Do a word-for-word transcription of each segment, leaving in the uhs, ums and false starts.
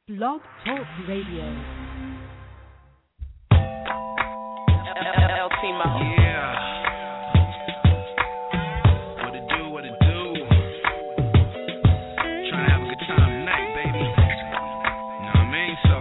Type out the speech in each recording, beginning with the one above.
Blog Talk Radio. L T Mo. Yeah. What it do, what it do. Trying to have a good time tonight, baby. You know what I mean? So,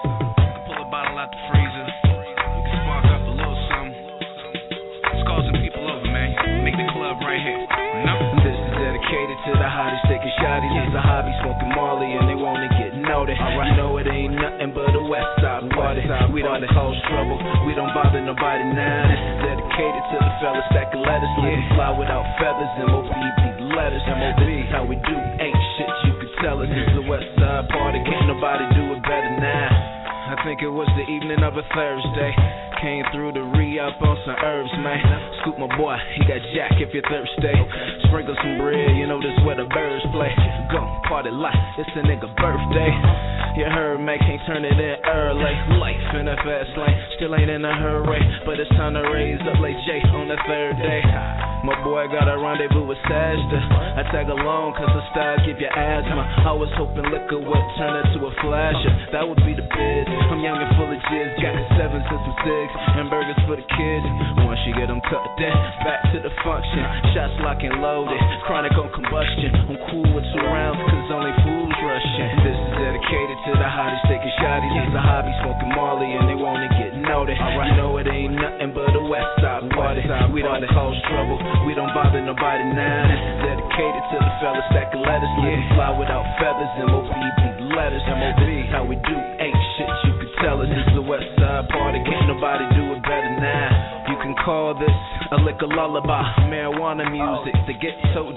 I can pull a bottle out the freezer. We can spark up a little something. Let's call some people over, man. Make the club right here. You know? This is dedicated to the hotties taking shotties. It's a hobby smoking Marley and they wanna get noted. Alright, know it ain't nothing but a west side party. We don't cause trouble, we don't bother nobody now. This is dedicated to the fellas that can let us live and fly without feathers. M O B B letters, M O B how we do ain't shit you could tell us. It's a west side party, can't nobody do it better now. I think it was the evening of a Thursday. Came through the re-up on some herbs, man. Scoop my boy, he got jack if you're thirsty. Sprinkle some bread, you know this where the birds play. Go, party life, it's a nigga birthday. You heard, man, can't turn it in early. Life in a fast lane, still ain't in a hurry. But it's time to raise up like Jay on the third day. My boy got a rendezvous with Sajda. I tag along cause the style give you asthma. I was hoping liquor would turn into a flasher. That would be the biz. I'm young and full of jizz. Got sevens and some six. And burgers for the kids. Once you get them tucked in, back to the function. Shots locked and loaded. Chronic on combustion. I'm cool with two rounds cause only fools rushing. This is dedicated to the hotties taking shotties. It's a hobby smoking Marley and they wanna get noted. Alright, know it ain't nothing but a west side party. We don't cause trouble, we don't bother nobody now. This is dedicated to the fellas that can let us live and fly without feathers. M O B B letters, M O B how we do ain't shit you could tell us. This is a west side party, can't nobody do it better now. You can call this a liquor lullaby, marijuana music, the ghetto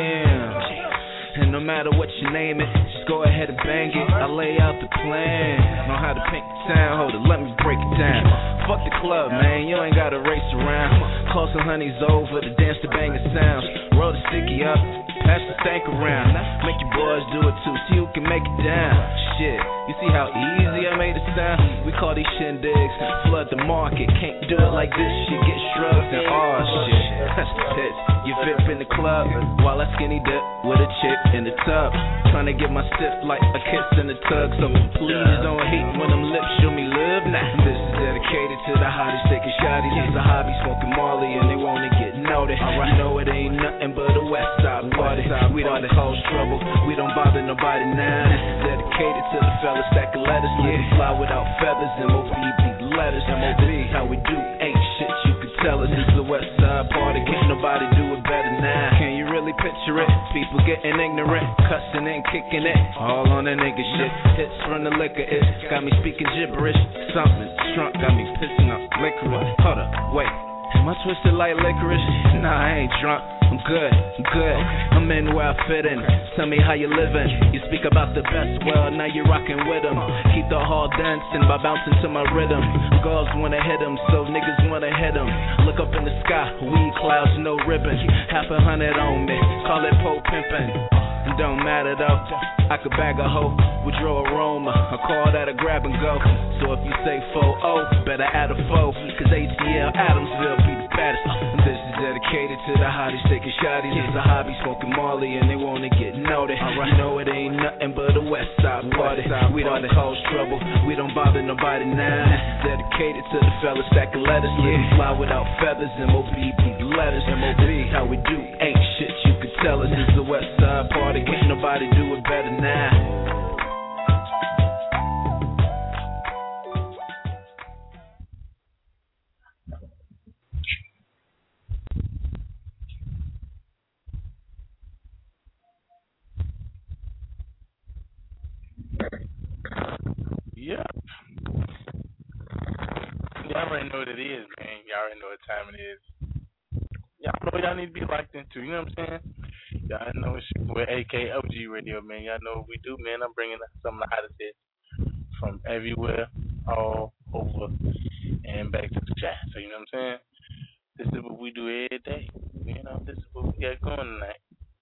jam. And no matter what you name it, just go ahead and bang it. I lay out the plan, know how to paint the town. Hold it, let me break it down. Fuck the club, man, you ain't gotta race around. Call some honeys over to dance to banging sounds. Roll the sticky up, pass the stank around. Make your boys do it too, see who can make it down. Shit, you see how easy I made it sound? We call these shindigs, flood the market. Can't do it like this, shit get shrugged and oh shit. That's the tits. You vip in the club while I skinny dip with a chick in the tub. Trying to get my stiff like a kiss in the tug. So please don't hate when them lips show me love now. This is dedicated to the hotties taking shotties. It's a hobby smoking Marley and they wanna get noted. Alright, know it ain't nothing but a west side party. We don't cause trouble, we don't bother nobody now. This is dedicated to the fellas that can let us live and fly without feathers. M O B B letters, M O B how we do ain't shit you could tell us. This is a west side party, can't nobody do it better now. Can you really picture it? People getting ignorant, cussing and kicking it, all on that nigga shit. Hits from the liquor, it got me speaking gibberish. Something strunk got me pissing up licorice. Hold up, wait, am I twisted like licorice? Nah, I ain't drunk, I'm good, I'm good. I'm in where I fit in, tell me how you living. You speak about the best, well, now you're rocking with them. Keep the hall dancing by bouncing to my rhythm. Girls wanna hit them, so niggas wanna hit them. Look up in the sky, weed clouds, no ribbon. Half a hundred on me, call it pole pimping. It don't matter though, I could bag a hoe, withdraw aroma. I call that a grab and go. So if you say four oh, better add a four. Cause A T L Adamsville be the baddest. And this is dedicated to the hotties taking shotties. It's a hobby smoking Marley and they wanna get noted. Alright, know it ain't nothing but a west side party. We don't cause trouble, we don't bother nobody now. This is dedicated to the fellas that can let us live and fly without feathers. M O B B letters, M O B how we do ain't shit you could tell us. This is a west side party, can't nobody do it better now. Yeah. Y'all already know what it is, man. Y'all already know what time it is. Y'all know y'all need to be locked into, you know what I'm saying? Y'all know it's with A K O G Radio, man. Y'all know what we do, man. I'm bringing some of the hottest hits from everywhere, all over, and back to the chat. So, you know what I'm saying? This is what we do every day. You know, this is what we got going tonight.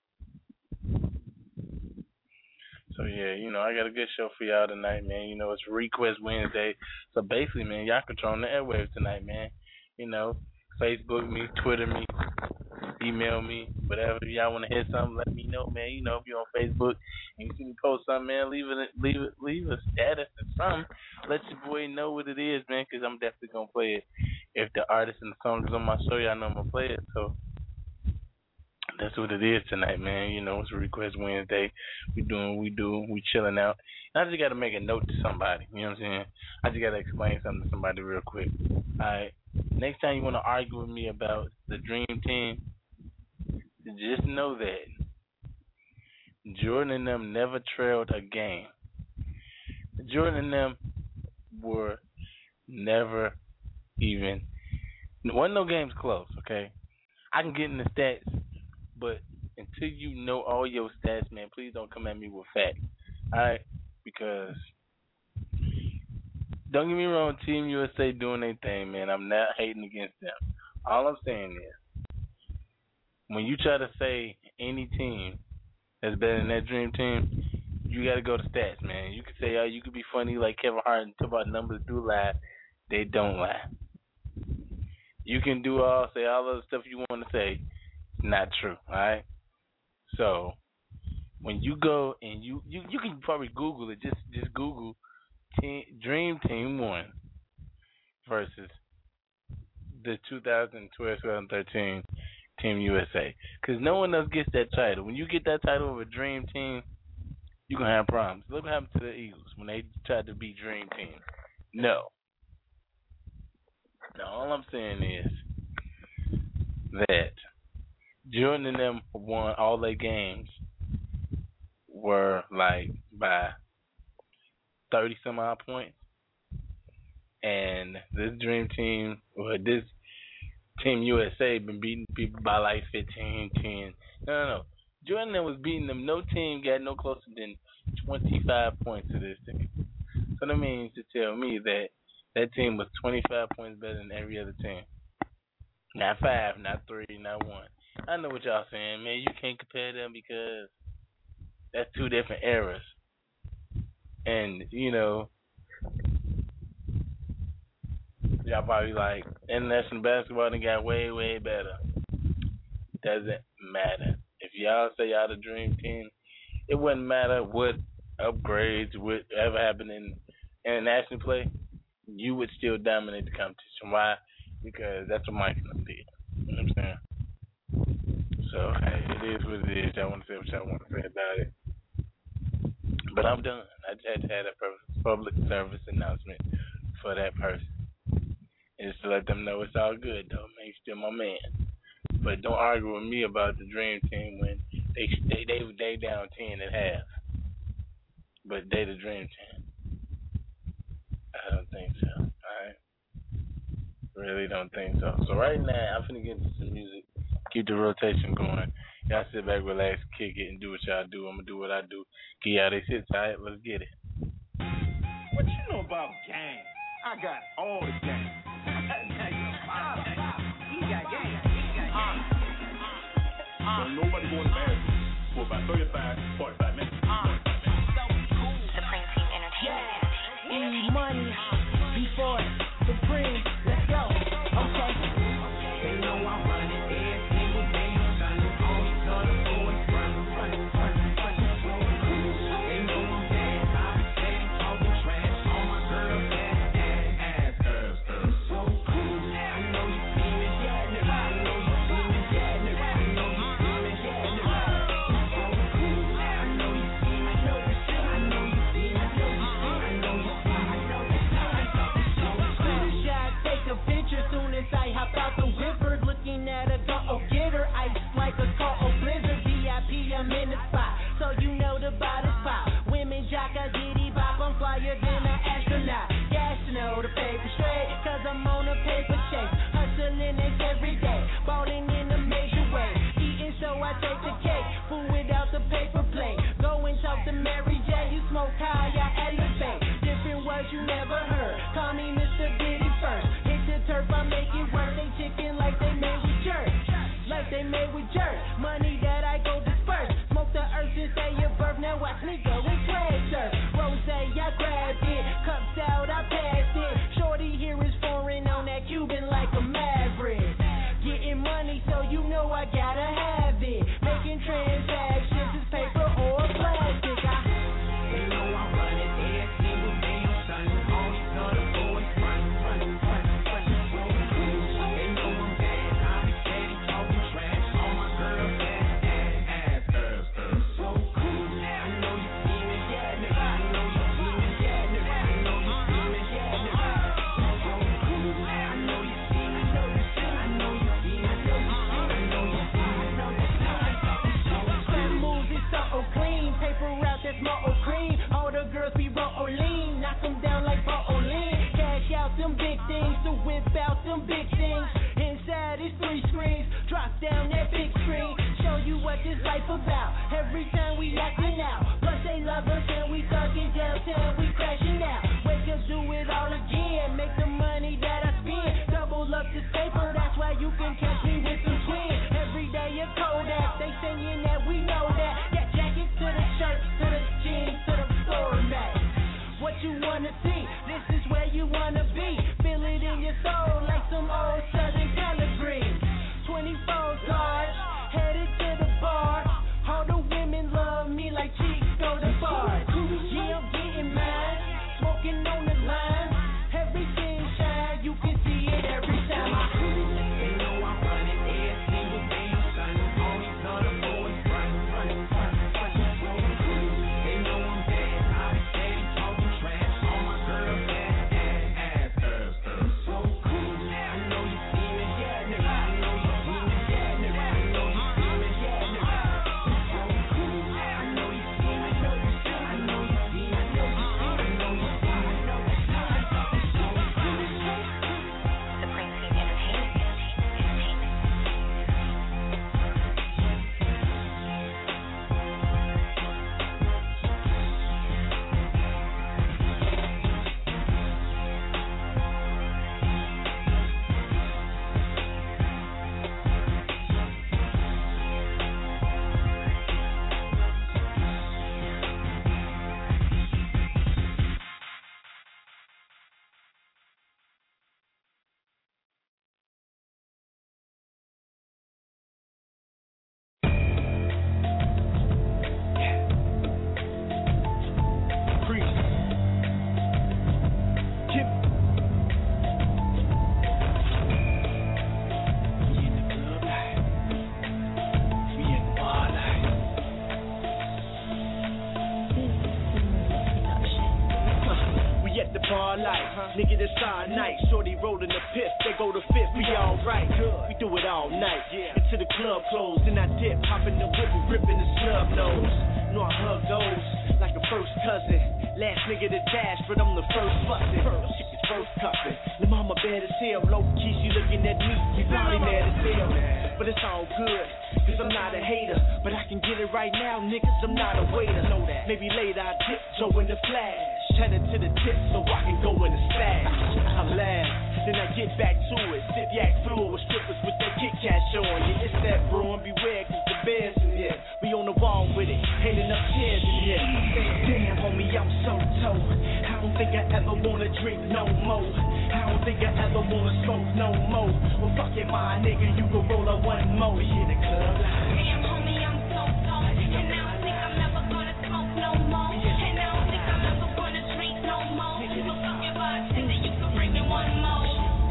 So, yeah, you know, I got a good show for y'all tonight, man. You know, it's Request Wednesday. So, basically, man, y'all controlling the airwaves tonight, man. You know, Facebook me, Twitter me, email me, whatever. If y'all want to hear something, let me know, man. You know, if you're on Facebook and you see me post something, man, leave it, leave it, leave a status or something. Let your boy know what it is, man, because I'm definitely gonna play it. If the artist and the song is on my show, y'all know I'm gonna play it. So that's what it is tonight, man. You know, it's a Request Wednesday. We doing what we do. We chilling out. And I just got to make a note to somebody. You know what I'm saying? I just got to explain something to somebody real quick. All right. Next time you want to argue with me about the Dream Team, just know that Jordan and them never trailed a game. Jordan and them were never even, wasn't no games close, okay? I can get in the stats, but until you know all your stats, man, please don't come at me with facts, all right? Because don't get me wrong, Team U S A doing their thing, man. I'm not hating against them. All I'm saying is, when you try to say any team that's better than that Dream Team, you got to go to stats, man. You can say, oh, you could be funny like Kevin Hart and talk about numbers do lie. They don't lie. You can do all, say all the stuff you want to say. It's not true, all right? So when you go and you, you, you can probably Google it. Just just Google team, Dream Team one versus the two thousand twelve twenty thirteen Team U S A. Because no one else gets that title. When you get that title of a Dream Team, you're going to have problems. Look what happened to the Eagles when they tried to be Dream Team. No. No, all I'm saying is that Jordan and them won all their games were like by thirty some odd points. And this Dream Team, or this Team U S A, been beating people by like fifteen, ten. No, no, no. Jordan and them was beating them. No team got no closer than twenty-five points to this team. So that means to tell me that that team was twenty-five points better than every other team. Not five, not three, not one. I know what y'all saying, man. You can't compare them because that's two different eras. And, you know, y'all probably like, international basketball done got way, way better. Doesn't matter. If y'all say y'all the Dream Team, it wouldn't matter what upgrades, whatever happened in international play, you would still dominate the competition. Why? Because that's what Mike and them did. You know what I'm saying? So, hey, it is what it is. Y'all want to say what y'all want to say about it. But I'm done. I just had to have a public service announcement for that person. And just to let them know it's all good, though. Man, you're still my man. But don't argue with me about the Dream Team when they they they, they down ten at half. But they the Dream Team. I don't think so. Alright? Really don't think so. So right now, I'm finna get into some music. Keep the rotation going. Y'all sit back, relax, kick it, and do what y'all do. I'm gonna do what I do. Get y'all they shit tight. Let's get it. What you know about gang? I got all the gang. He got gang. Uh, uh, so nobody going to marry for about thirty-five, forty-five minutes. Uh, Supreme Team Entertainment. Need money before Supreme. Let's go. Okay. They know I'm running every single day. I'm trying to always tell the boys run, run, run, run. They know I'm bad. I'm steady talking trash on my girl, ass, ass, ass, ass, ass. So cool. I know you see me, yeah, nigga. I know you see me, yeah, nigga. I know you see me, yeah, nigga. So cool. I know you see me, know you see me, I know you see me, know you see me, I know you see me, I know you see me. So cool. Shot, take a picture soon as I hop out the whipper. Looking at a go get her ice like a cold blizzard. V I P, I'm in the spot, so you know the body spot. Women jock a giddy bop, I'm flyer than an astronaut. Gas to know the paper straight, cause I'm on a paper chase. Hustling it every day, balling in a major way. Eating so I take the cake, food without the paper plate. Go and talk to Mary J, you smoke high, I elevate. Different words you never heard, call me Mister Diddy first. Hit the turf, I make it work. They chicken like they made with jerk, like they made with jerk. Money that I go disperse, smoke the earth since day your birth. Now watch me go and swag surf. Rose, I grabbed it, cups out, I passed it. Shorty here is foreign on that Cuban like a maverick. Getting money, so you know I gotta wanna see. This is where you wanna be. Feel it in your soul like some old Southern color green. twenty-four guards, headed to the bar. All the women love me like cheeks go to bars. Yeah, I'm getting mine, smoking on the line. Everything shine, you can see it every time I cruise. They know I'm running every single day, I'm shining. All these other boys running, running, running, running, running. They know I'm bad, I'm steady talking trash. All my girls ass, ass, ass, ass, ass. So cool. I know you see me, yeah, nigga. I know you see me, yeah, nigga. I know you see me, yeah, nigga. So cool. I know you see me, I know you see me, I know you see me, I know you see me, I know you see me, I know you see me, I know you see me. Supreme Team Entertainment. Priest. Kim. We in the club life. We in the bar life. We at the bar life, nigga, this our night. Shorty rolling the fifth, they go to fifth, we alright. We do it all night, until the club closed. Then I dip, hop in the whip and ripping the snub nose. Know I hug those like a first cousin. Last nigga to dash, but I'm the first bustin'. Chick is first cuffin'. The mama bad as hell, low key she looking at me. You probably mad as hell, but it's all good. Cause I'm not a hater, but I can get it right now, niggas, I'm not a waiter. Know that. Maybe later I dip, Joe in the flash. Headed to the tip so I can go in the stash. I laugh, then I get back to it. Sip yak fluid with strippers with that Kit Kat show on. Yeah, it's that bro, and beware cause the bears in here. We on the wall with it, handing up chairs in here. Damn, homie, I'm so toe. I don't think I ever wanna drink no more. I don't think I ever wanna smoke no more. Well, fuck it, my nigga, you can roll up one more. We in the club live. Damn, homie, I'm so cold, and I don't think I'm ever gonna smoke no more. And I don't think I'm ever gonna drink no more. So fuck it, bartender, you can bring me one more.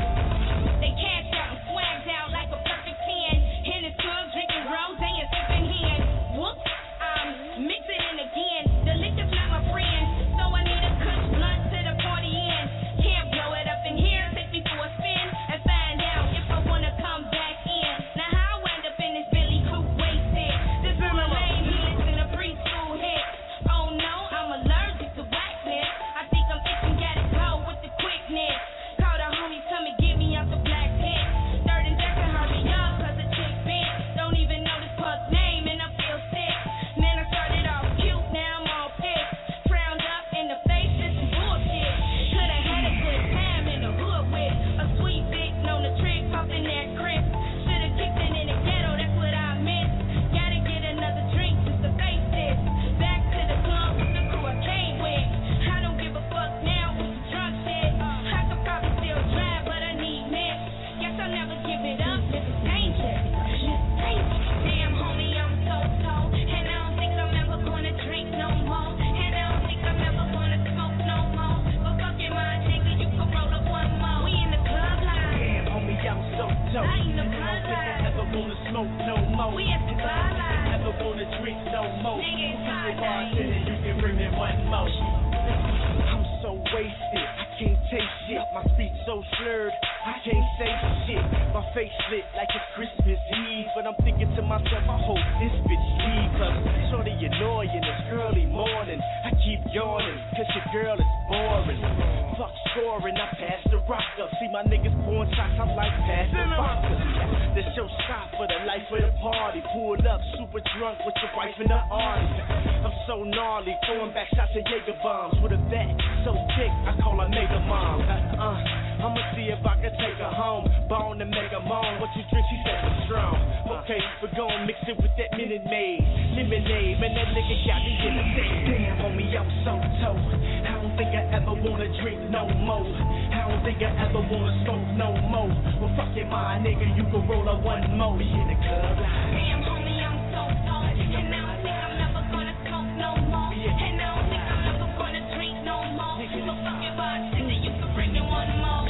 They cash out and swagged out like a perfect ten. In the club, drinking rose and sipping hen. Whoops, I'm mixing it again. The liquor's not my friend, so I need a kush blunt to the party end. Can't blow it up in here, take me for a spin and find out if I wanna come back in. Now how I wind up in this Billy Coupe wasted. This is my lane hits in a preschool hit. Oh no, I'm allergic to whackness. I think I'm itching, gotta go with the quickness. Call the homies, come and get me out the black pit. Third and Jackson, hurry up, cause the chick bit. Don't even know this puck's name and I feel sick. Man, I started off cute, now I'm all pissed. Frowned up in the face, this is bullshit. Coulda had a good time in the hood with a sweet bitch, known the trick, popping that crisp. Shoulda kicked it in the ghetto, that's what I missed. Gotta get another drink just to face this. Back to the club with the crew I came with. I don't give a fuck now with the drunk shit. I could probably still drive, but I need mix. Guess I'll never give it up, this is dangerous. This is dangerous. Damn, homie, I'm so cold, and I don't think I'm ever gonna drink no more. And I don't think I'm ever gonna smoke no more. But fuck it, my nigga, you can roll up one more. We in the club line. Damn, homie, I'm so dope. I ain't the And I don't think I ever wanna smoke no more. We at the club line. Never wanna drink no more. Nigga, it's You hard, can bartender, you can bring me one more. I'm so wasted, I can't taste shit. My speech so slurred, I can't say shit. My face lit like it's Christmas Eve, but I'm thinking to myself, I hope this bitch leave. Cause shorty annoying, it's early morning. I keep yawning, cause your girl is boring. Fuck scoring, I pass the rock up. See my niggas pouring shots, I'm like pass the vodka. The show stop for the life of the party. Pulled up super drunk with your wife in the army. I'm so gnarly, throwing back shots of Jaeger bombs with a vet so thick, I call her Mega Mom. Uh, I'ma see if I can take her home. Bone and Mega Mom, what you drink? She said it's strong. Okay, we're gonna mix it with that Minute Maid, lemonade. Man, that nigga got me in the same. Damn, homie, I'm so toe. I don't think I ever wanna drink no more. I don't think I ever wanna smoke no more. Well, fuck it, my nigga, you can roll up one more. We in the club like. Damn, homie, I'm so old, and I don't think I'm never gonna smoke no more. And I don't think I'm ever gonna drink no more. So fuck it, bartender, you can bring me one more.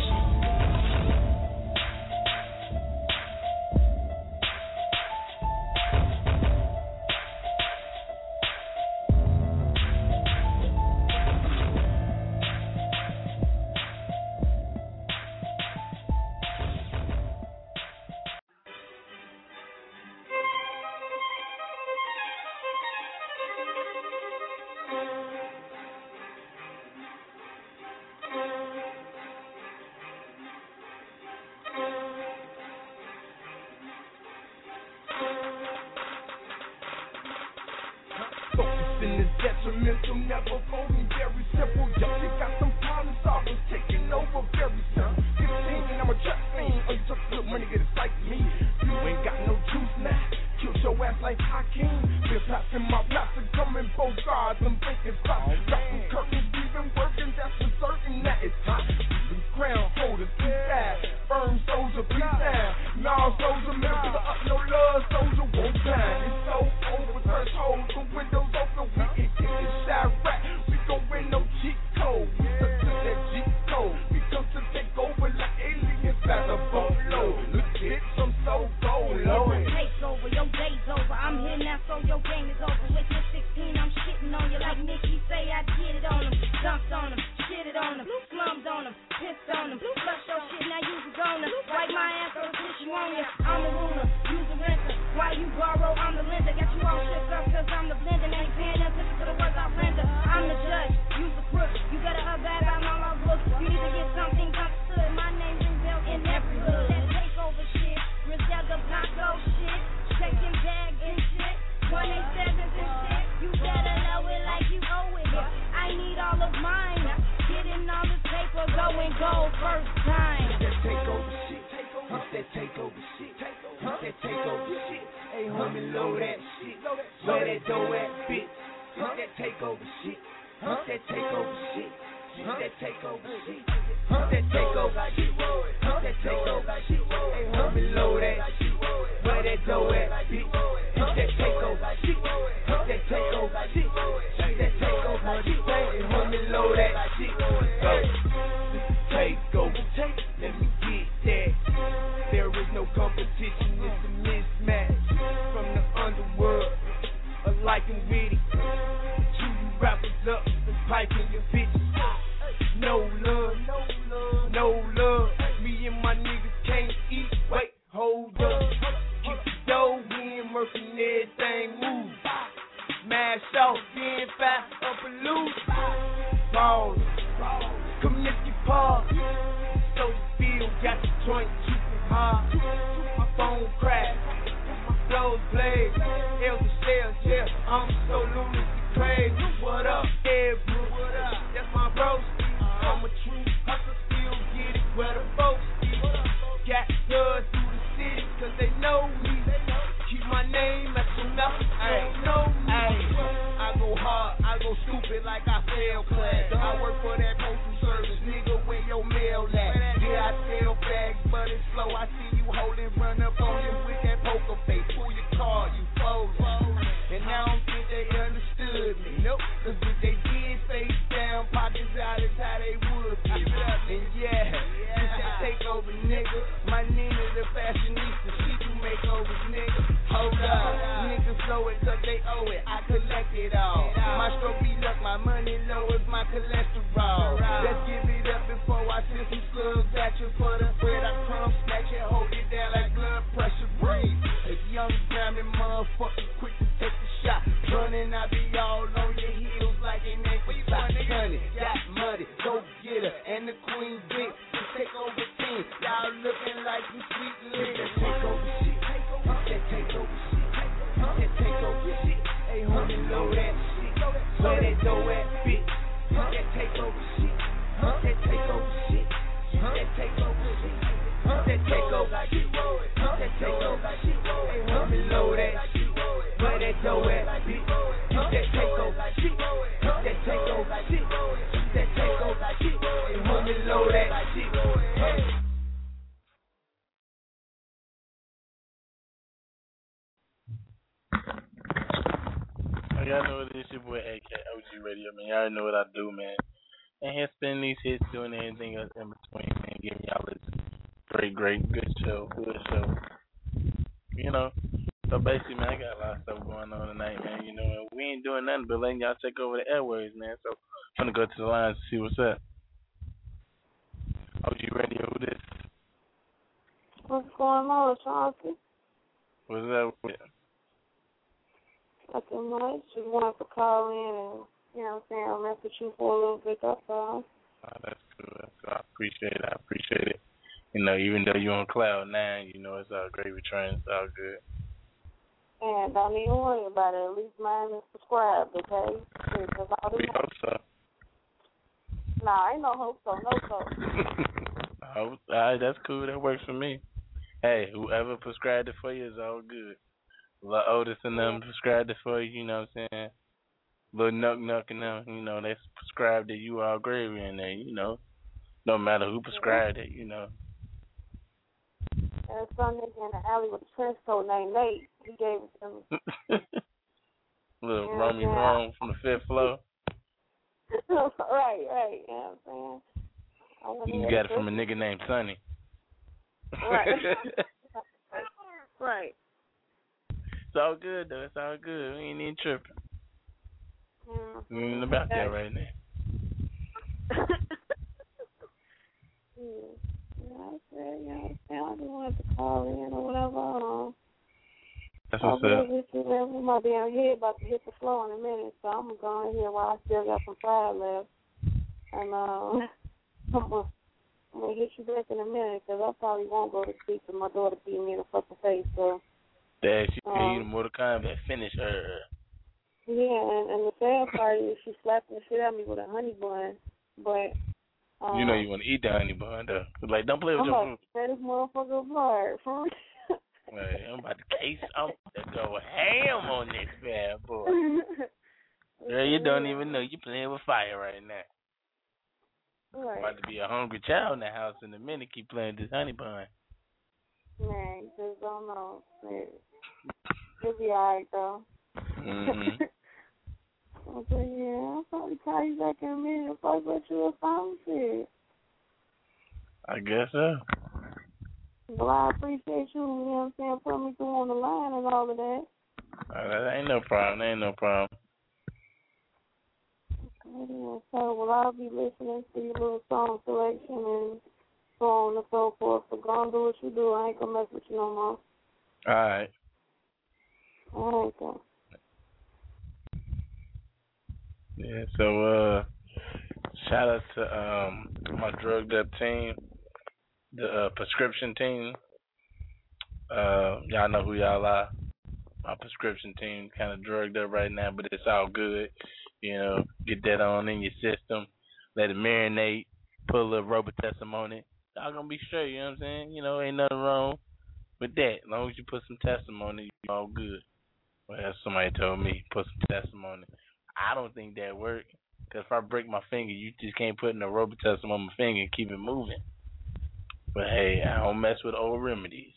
Focusing is detrimental, never folding, very simple. Y'all you got some problems, always taking over very simple. fifteen, I'm a trap fiend. Oh, you talk good money, get it like me. You ain't got no juice now. Killed your ass like Hakeem. Been passing my blast and coming both sides. I'm thinking stop. Got some curtains, even working, that's for certain that it's hot. Some ground holders, be bad. Firm soldier, be down. Nah, soldier, middle up, no love, soldier, one time. It's so over, threshold, the windows open, we can get the shot right. We gon' win no cheat code. We took to that cheat code. We come to take over like aliens, fast a boatload. Look at some so gold, Lord. Take's over, your day's over. I'm here now, so your game is over. With your sixteen, I'm shitting on you like Nicky say I did it on him. Dunked on him, shitted on him, slummed on him, pissed on him. Flush your shit, now you was on him. Wipe my ass, so push you on ya. I'm a ruler, use a renter. While you borrow, I'm the lender. Got you all shook up, cause I'm the blender. Ain't paying attention to the words I render. I'm the judge, use the crook. You better up bad out all my books. You need to get something understood. My name rings bells in every hood. That takeover shit, Griselda Blanco shit. Checking bags and shit. one eighty-sevens and shit. You better know it like you owe it. I need all of mine. Getting all this paper, going gold first time. That takeover shit. It's that takeover shit. It's that takeover shit. Hey, homie, load that shit. Where that dough at, bitch? It's that takeover shit. It's that takeover shit. It's that takeover shit. It's that takeover shit. It's that takeover shit. Hey, homie, load that shit. Where that dough at, bitch? It's that takeover shit. It's that takeover shit. It's that takeover shit. Hey, homie, load that shit. Go. Takeover. Let me get that. There is no competition, it's a mismatch. From the underworld, alike and witty. Chew you rappers up, piping your bitches. No love, no love. Me and my niggas can't eat. Wait, hold up. Keep the dough, we ain't working everything move. Smash off, then fast up and loose. Ball, community park. So the field got the joint keeping hard. My phone cracked, my flows blaze. Elder shells, yeah, I'm so lunacy crazy. What up, Ed Brew? That's my bro. I'm a true hustler, still get it where the folks be. Got blood through the city, cause they know me. Keep my name at your mouth, I ain't know me. I go hard, I go stupid like I fail class. I work for that postal service, nigga, where your mail at? Yeah, I sell bags, but it's slow. I see you holding, run up on you with that poker face. Pull your card, you fold. And I don't think they understood me. Nope, cause if they did face down, pockets out is how they would be. And yeah, this that takeover, nigga. My Nina the fashionista, she do makeovers, nigga. Hold up, niggas slow it cause they owe it. I collect it all. My stroke be luck, my money low as my cholesterol. Let's give it up before I send some slugs at you for the bread. I come snatch it, hold it down like blood pressure, breathe. A young Grammy motherfucker quick to take the shot. Running, I be all on your heels like an exercise. Honey, got money, go get her, and the queen dick. Take over team, y'all looking like you sweet lips. That takeover shit, that takeover shit, that takeover shit. Hey, homie, load that shit. Where that dough at, bitch? That takeover shit, that takeover shit, that takeover shit, that takeover shit, that takeover shit. Hey, homie, load that shit. Where that dough at, bitch? That takeover shit, that takeover shit, that takeover shit. your boy A K O G Radio, man. Y'all already know what I do, man. And here spinning these hits, doing anything else in between, man. Giving y'all this great, great, good show, good show. You know. So basically, man, I got a lot of stuff going on tonight, man. You know, and we ain't doing nothing but letting y'all take over the airways, man. So I'm gonna go to the lines to see what's up. O G Radio, who this? What's going on, Chauncey? What's up with it? Nothing much. Just wanted to call in and, you know what I'm saying, I'll mess with you for a little bit, that's all. Oh, that's good. That's good. I appreciate it. I appreciate it. You know, even though you're on cloud nine, you know, it's all great return. It's all good. And don't even worry about it. At least mine is subscribed, okay? Because all the We hope so. Nah, ain't no hope so. No so. I hope, all right, that's cool. That works for me. Hey, whoever prescribed it for you is all good. Lil Otis and them prescribed it for you, you know what I'm saying? Lil Nuck Nuck and them, you know, they prescribed it. You all gravy in there, you know. No matter who prescribed it, you know. There's some nigga in the alley with a trench coat named Nate. He gave it to me. Little Yeah, Romy yeah. Rome from the fifth floor. right, right. You know what I'm saying? I wanna You hear got it the from a nigga named Sonny. Right. Right. It's all good, though. It's all good. We ain't even tripping. Yeah. We ain't about that right now. Yeah. Yeah, I said, you know what I'm saying? I just wanted to call in or whatever. Um, That's I'll what's be up. with you, man. We might be on here about to hit the floor in a minute, so I'm going to go in here while I still got some fire left. And um, I'm going I'm to hit you back in a minute because I probably won't go to sleep and my daughter beat me in the fucking face. So, Dad, she um, gave you the Mortal Kombat finish her. yeah, and, and the sad part is she slapped the shit out of me with a honey bun, but um, You know you want to eat the honey bun, though. Like, don't play with I'm your about food. to spray this motherfucker apart. For real. Right, I'm about to case. I'm about to go ham on this bad boy. Girl, you don't even know you playing with fire right now. Right. About to be a hungry child in the house in a minute. Keep playing this honey bun. Man, you just don't know. Man. It'll be alright, though. Mm-hmm. Okay, yeah, I'll probably call you back in a minute if I let you a phone shit. I guess so. Well, I appreciate you, you know what I'm saying, putting me through on the line and all of that. Uh, that ain't no problem. That ain't no problem. Yeah, so, well, I'll be listening to your little song selection and so on and so forth. So go and do what you do. I ain't gonna mess with you no more. All right. All right, then. Yeah, so uh, shout out to um my drugged up team, the uh, prescription team. Uh, y'all know who y'all are. My prescription team kind of drugged up right now, but it's all good. You know, get that on in your system, let it marinate, put a little Robitussin on it. Y'all gonna be straight. You know what I'm saying? You know, ain't nothing wrong with that. As long as you put some Tessim on it, you all good. Well, that's somebody told me, put some Tessim on it. I don't think that works. Because if I break my finger, you just can't put no Robitussin on my finger and keep it moving. But hey, I don't mess with old remedies.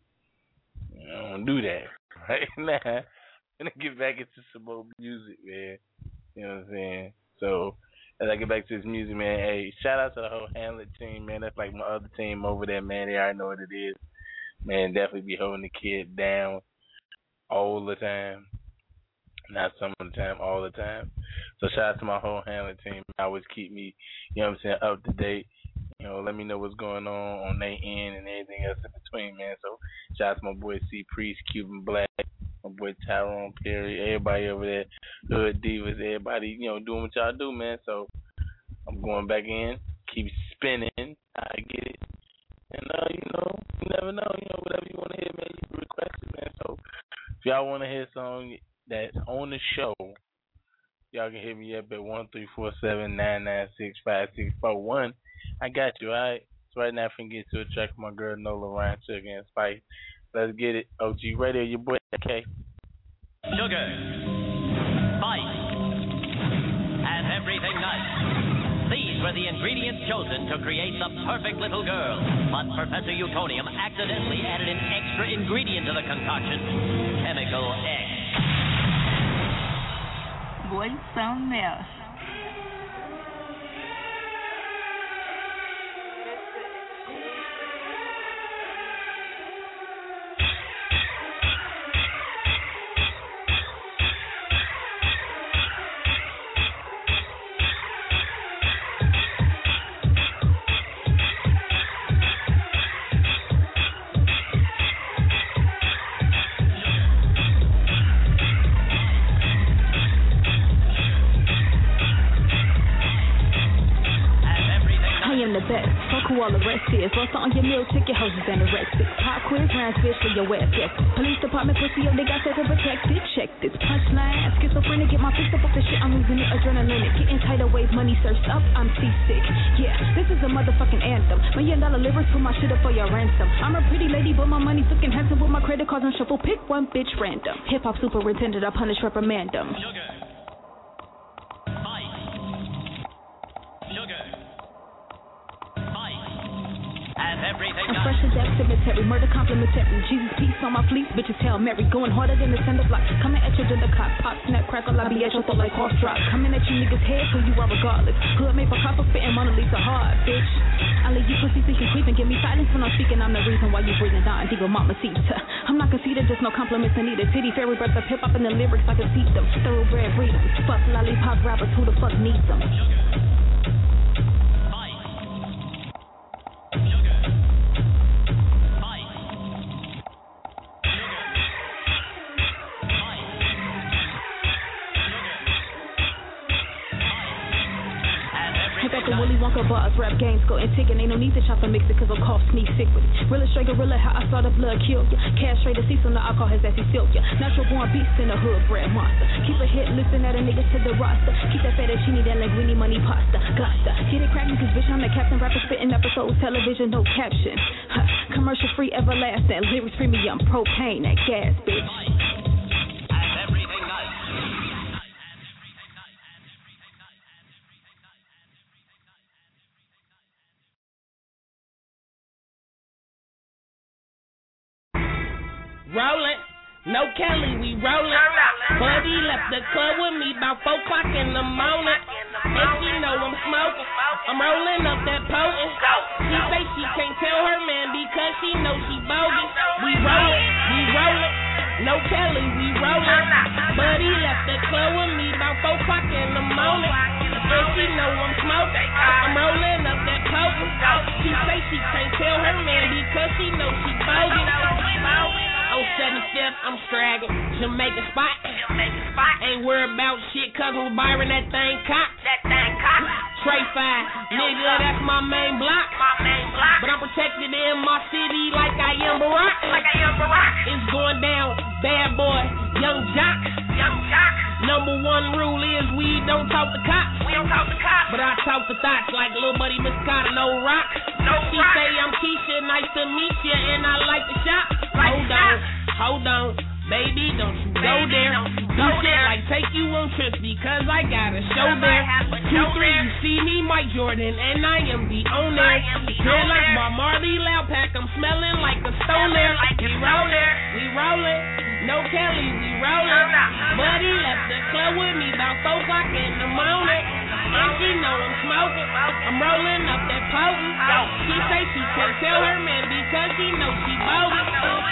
I don't do that. Right now, I'm going to get back into some more music, man. You know what I'm saying? So, as I get back to this music, man, hey, shout out to the whole Hamlet team, man. That's like my other team over there, man. They already know what it is. Man, definitely be holding the kid down all the time. Not some of the time, all the time. So shout out to my whole Hamlet team. They always keep me, you know what I'm saying, up to date. You know, let me know what's going on on their end and everything else in between, man. So shout out to my boy C Priest, Cuban Black, my boy Tyrone Perry, everybody over there, Hood Divas, everybody, you know, doing what y'all do, man. So I'm going back in, keep spinning, I get it. And, uh, you know, you never know, you know, whatever you want to hear, man, you can request it, man. So if y'all want to hear a song that's on the show, y'all can hit me up at one three four seven, nine nine six, five six four one. I got you, all right? So right now, if I can get to a track with my girl Nola Ryan, Sugar and Spice. Let's get it. O G Radio, your boy, okay? Sugar, spice, and everything nice. These were the ingredients chosen to create the perfect little girl. But Professor Utonium accidentally added an extra ingredient to the concoction, chemical X. Boy, you something else. Who all the rest is? What's on your meal ticket? Hoses and anorexic. Pop quiz rounds, bitch, for your ass, yes. Police department pussy up, they got set to protect it. Check this punchline. Schizophrenic, get my fist up off the shit. I'm losing it, adrenaline. Getting tidal wave, money surfs up. I'm seasick. Yeah, this is a motherfucking anthem. Million dollar lyrics, put my shit up for your ransom. I'm a pretty lady, but my money's looking handsome with my credit cards on shuffle. Pick one bitch random. Hip hop superintendent, I punish reprimand them. I'm fresh as that cemetery, murder complimentary. Jesus peace on my fleece, bitches Hail Mary. Going harder than the sender block. Coming at your dinner clock. Pop, snap, crackle, I be at your throat like horse drop. Coming at you niggas' head, who you are regardless. Hood made for copper, fitting Mona Lisa hard, bitch. I let you pussy thinking creeping. Give me silence when I'm speaking. I'm the reason why you breathing down deep with mama seats. I'm not conceited, just no compliments I need a titty fairy breath of hip hop and the lyrics I can see them. Thoroughbred freedom. Fuck lollipop rappers, who the fuck needs them? Willy Wonka bars, rap games, go and ticket. Ain't no need to chop and mix it, cause it'll cost me sick with it. Real straight gorilla, how I saw the blood kill ya. Cash straight to cease on the alcohol, has that he silk ya. Natural born beast in the hood, bred monster. Keep a hit, listen at a nigga to the roster. Keep that fettuccine, that linguine, money pasta. Gosta, get it crackin', cause bitch, I'm the captain. Rapper spittin' episodes, television, no caption. Huh. Commercial free, everlasting. Lyrics premium, propane, that gas, bitch. Rollin', no Kelly, we rollin'. Buddy left the club with me about four o'clock in the morning. And she know I'm smoking. I'm rolling up that potent. She say she can't tell her man because she know she bogus. We rollin', we rollin'. No Kelly, we rollin'. Buddy left the club with me about four o'clock in the morning. And she know I'm smoking. I'm rolling up that potent. She say she can't tell her man because she know she bogus. Oh, seventy-fifth, I'm straggling. Jamaica spot. Jamaica spot. Ain't worried about shit, cause I'm Byron, that thing cocked. That thing cocked. Trey five. Nigga, that's my main block. My main block. But I'm protected in my city like I am Barack. Like I am Barack. It's going down. Bad boy. Young Jock. Young Jock. Number one rule is we don't talk to cops. We don't talk to cops. But I talk to thoughts like little buddy Miss Carter, no rock. No she rock. Say I'm Keisha, nice to meet you, and I like to shop. Like hold to on, shop. hold on, baby, don't you go baby, there. Don't you go shit there. Like take you on trips because I got a show there. Two, three, you see me, Mike Jordan, and I am the owner. Feel like my Marley Loud Pack, I'm smelling like a stoner. Like we rollin', we rollin'. No Kelly, we rollin'. Buddy left the club with me about four o'clock in the morning. And she know I'm smoking. I'm rolling up that potent. She say she can't tell her man because she know she bogus.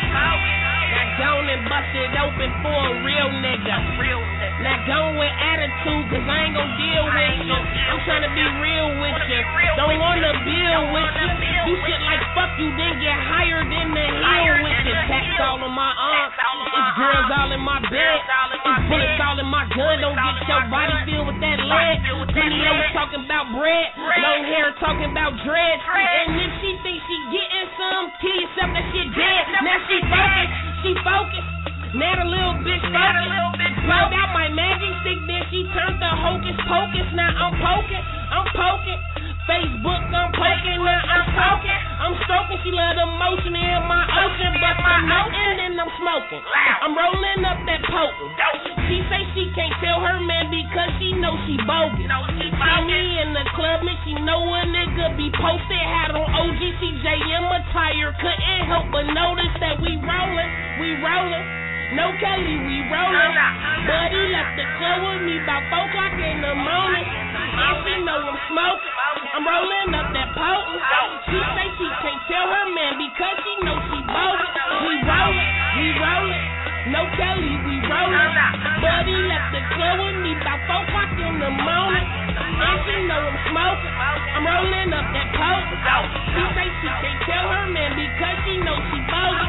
Now gone and busted open for a real nigga. Now gone with attitude cause I ain't gon' deal with you. I'm tryna be real with you. Don't wanna build with you. Do shit like fuck you then get higher than the hill with you. Tax all on my arm. It's girls all in my bed. It's bullets all in my gun. Don't get your body filled with that lead. Penny Lowe's talking about bread. Long hair talking about dreads. And if she thinks she getting some, kill yourself, that shit dead. Now she focused. She focused. Now the little bitch focused. Pulled out my magic stick, then she turned the hocus pocus. Now I'm poking. I'm poking. Facebook, I'm poking, now I'm talking. I'm stroking, she love the motion in my ocean. But I'm noting and I'm smoking. I'm rolling up that potent. She say she can't tell her man because she know she bogus. See me in the club and she know a nigga be posted. Had on O G C J M attire. Couldn't help but notice that we rollin', we rollin'. No Kelly, we rollin'. Buddy left the club with me about four o'clock in the morning. And she know I'm smoking. I'm rolling up that potent. She say she can't tell her man because she know she bogus. We rollin', we rollin'. No Kelly, we rollin'. Buddy left the club with me about four o'clock in the morning. And she know I'm smoking. I'm rolling up that potent. She say she can't tell her man because she know she bogus.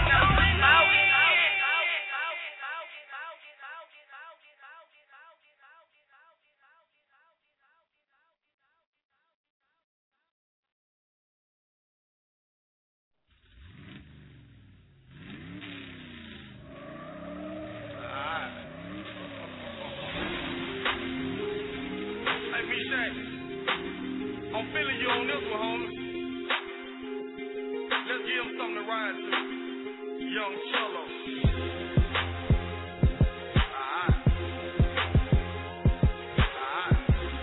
I'm feeling you on this one, homie. Let's give him something to ride to. Young Cholo. Alright. Alright.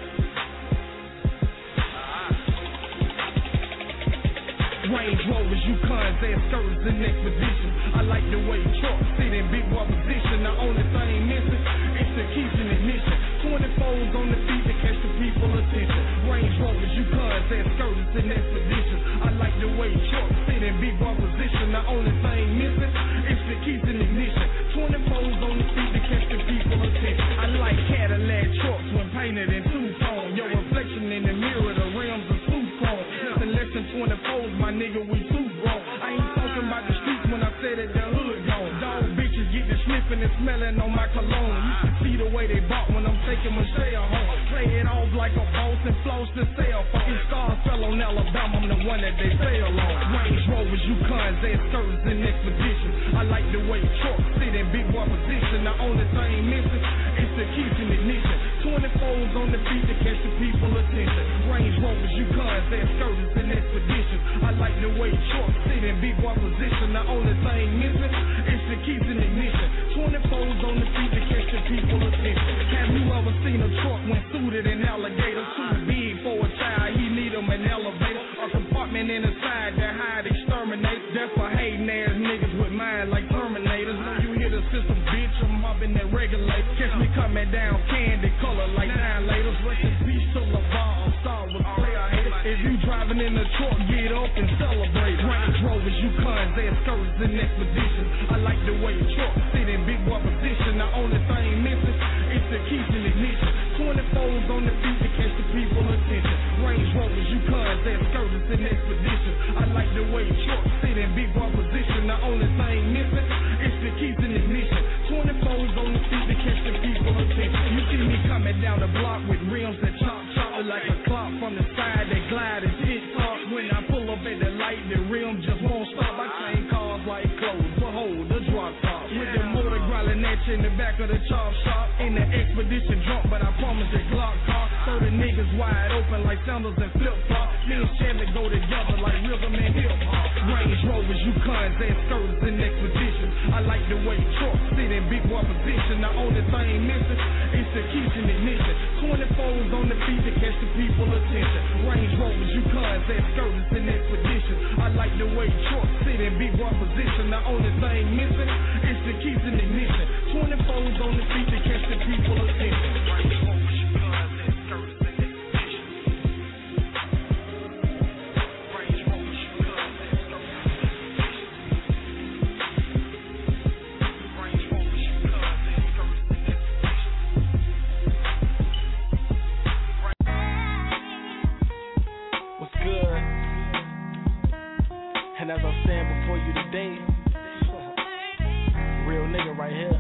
Alright. Range Rovers, Yukons, and skirts in expedition. I like the way trucks sit in big wall position. The only thing missing is the keys in ignition. twenty-fours on the feet to catch the people attention. Range Rovers, Yukons, and skirts in expedition. I like the way trucks sit in big wall position. The only thing missing is the keys in ignition. twenty-fours on the feet to catch the people attention. I like Cadillac trucks when painted in two-tone. Your reflection in the mirror, the rims are smooth chrome. Nothing less than twenty-fours, my nigga, we too grown. I ain't talking about the streets when I said that the hood gone. Dog bitches get the sniffing and smelling on my cologne. You can see the way they bought when I'm taking Michelle home. Play it off like a boss and floss the cell phone. These stars fell on Alabama, I'm the one that they sail on. Range Rovers, Yukons, and skirts in expedition. I like the way trucks sit in big one position. The only thing missing is the keys in ignition. twenty-fours on the feet to catch the people attention. Range Rovers, Yukons, and skirts in expedition. I like the way trucks sit in big one position. The only thing missing is the keys in ignition. twenty-fours on the feet to catch the people attention. Have you ever seen a truck when suited in alligator? Too big for a child, he need him an elevator. A compartment in the side that hide exterminate. That's for hating ass niggas with mind like Terminators. Know you hear the system, bitch, I'm up in that regulate. Catch me coming down candy color like nine laters. Rest in peace to LeVar, I'm Star Wars player hater. If you driving in the truck, get up and celebrate. Range Rovers, Yukons, and skirts in expedition. I like the way trucks sit in big one position. The only thing missing is the keys in ignition. twenty-fours on the feet to catch the people attention. Range Rovers, Yukons, and skirts in expedition. I like the way trucks sit in big one position. The only thing missing is the keys in ignition. twenty-fours on the feet to catch the people attention. You see me coming down the block with rims that chop chop like a clock from the side that glide and hit top. When I pull up at the light, the rim just won't stop. I change cars like clothes, behold the drop top. With the motor growling at you in the back of the chop shop. In the expedition drunk, but I promise the Glock car. So the niggas wide open like sandals and flip flops. Me and Chevy go together like rhythm and hip hop. Range Rovers, Yukons, and skirts in expedition. I like the way trucks sit in big one position. The only thing missing is the keys in ignition. twenty-fours on the feet to catch the people attention. Range Rovers, Yukons, and skirts in expedition. I like the way trucks sit in big one position. The only thing missing is the keys in ignition. twenty-fours on the feet to catch the people attention. Range Rovers, Yukons, and skirts in expedition. Range Rovers, Yukons, and skirts in expedition. Range Rovers, Yukons, and skirts in expedition. What's good? And as I'm saying before you today, real nigga right here.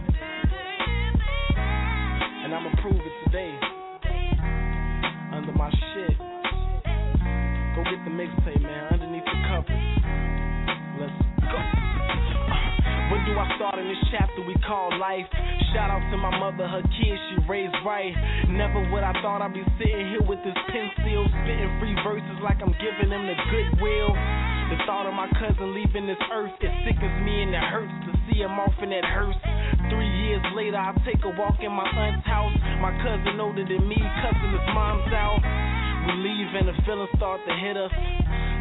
And I'ma prove it today. Under my shit. Go get the mixtape, man. Underneath the covers. Let's go. When do I start in this chapter we call life? Shout out to my mother, her kids, she raised right. Never would I thought I'd be sitting here with this pencil, spitting free verses like I'm giving them the goodwill. The thought of my cousin leaving this earth, it sickens me and it hurts to see him off in that hearse. Three years later, I take a walk in my aunt's house. My cousin older than me, cussing his mom's out. We leave and the feelings start to hit us.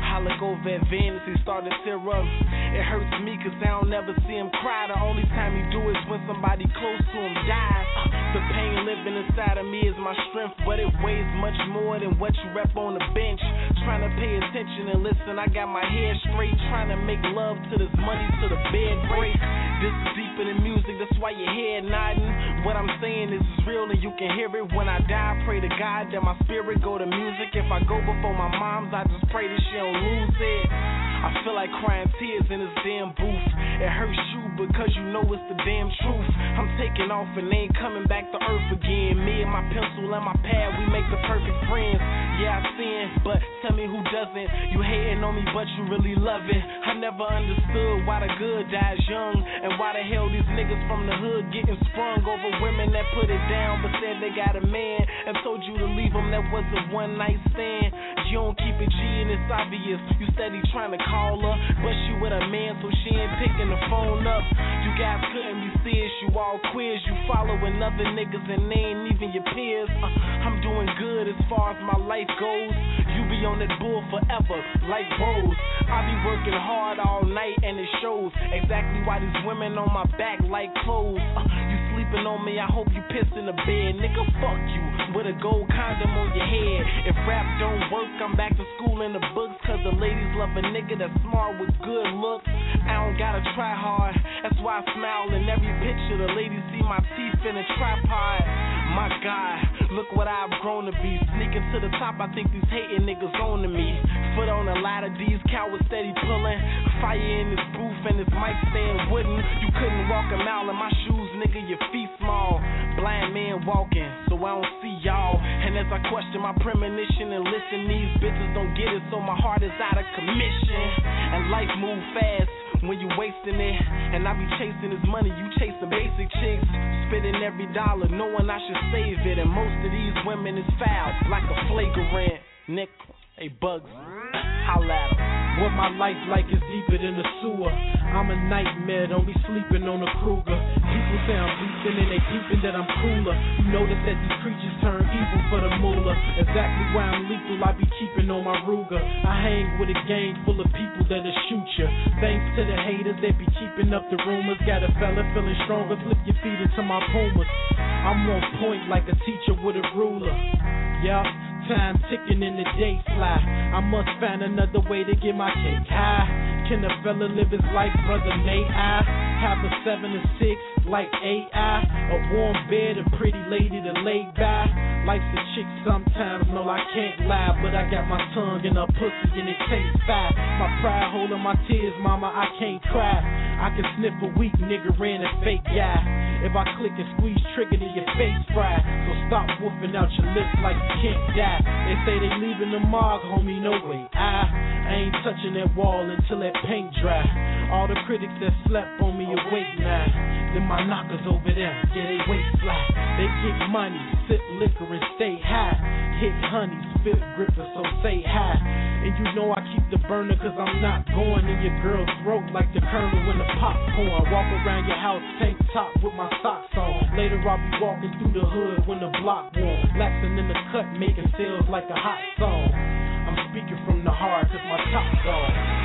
I look over at Venus, he started to tear up. It hurts me cause I don't never see him cry. The only time he do is when somebody close to him dies. The pain living inside of me is my strength, but it weighs much more than what you rep on the bench. Trying to pay attention and listen, I got my head straight. Trying to make love to this money to the bed break. This is deeper than music, that's why your head nodding. What I'm saying is real and you can hear it. When I die, I pray to God that my spirit go to music. If I go before my mom's, I just pray that she don't lose it. I feel like crying tears in this damn booth. It hurts you because you know it's the damn truth. I'm taking off and ain't coming back to earth again. Me and my pencil and my pad, we make the perfect friends. Yeah, I sin, but tell me who doesn't. You hating on me, but you really love it. I never understood why the good dies young, and why the hell these niggas from the hood getting sprung over women that put it down but said they got a man and told you to leave them. That was a one night stand. You don't keep it G and it's obvious. You steady trying to call her, but she with a man, so she ain't picking the phone up. You guys couldn't be serious, you all quiz. You following other niggas and they ain't even your peers. uh, I'm doing good as far as my life goes. You be on that bull forever like Rose. I be working hard all night and it shows exactly why these women on my back like clothes. uh, You sleeping on me, I hope you piss in the bed. Nigga, fuck you with a gold condom on your head. If rap don't work, I'm back to school in the books, cause the ladies love a nigga that's smart with good looks. I don't gotta try hard, that's why I smile in every picture. The ladies see my teeth in a tripod. My God, look what I've grown to be. Sneaking to the top, I think these hating niggas on to me. Foot on a lot of these cowards steady pulling. Fire in this booth and this mic stand wooden. You couldn't walk a mile in my shoes, nigga, your feet small. Blind man walking, so I don't see y'all. And as I question my premonition and listen, these bitches don't get it, so my heart is out of commission. And life move fast when you wasting it, and I be chasing this money, you chasing basic chicks. Spending every dollar, knowing I should save it, and most of these women is foul, like a flagrant. Nick, hey Bugs, holla at 'em. What my life like is deeper than the sewer. I'm a nightmare, don't be sleeping on a Kruger. People say I'm beefing and they peeping that I'm cooler. You notice that these creatures turn evil for the moolah. Exactly why I'm lethal, I be keeping on my Ruger. I hang with a gang full of people that'll shoot ya. Thanks to the haters, they be keeping up the rumors. Got a fella feeling stronger, flip your feet into my Pumas. I'm on point like a teacher with a ruler. Yeah. Time ticking in the day fly. I must find another way to get my cake high. Can a fella live his life, brother? May I have a seven to six like A I? A warm bed, a pretty lady to lay by. Life's a chick sometimes, no I can't lie, but I got my tongue in her pussy and it tastes fine. My pride holding my tears, mama, I can't cry. I can sniff a weak nigga in a fake guy. If I click and squeeze trigger, then your face fry. So stop woofing out your lips like you can't die. They say they leaving the mark, homie, no way. I, I ain't touching that wall until that paint dry. All the critics that slept on me awake now. Then my knockers over there, yeah, they wait fly. They get money, sip liquor and stay high. Hit honeys, fifth gripper, so say hi. And you know I keep the burner cause I'm not going in your girl's throat like the kernel in the popcorn. Walk around your house, tank top with my socks on. Later I'll be walking through the hood when the block warm. Laxing in the cut, making sales like a hot song. I'm speaking from the heart cause my top's on.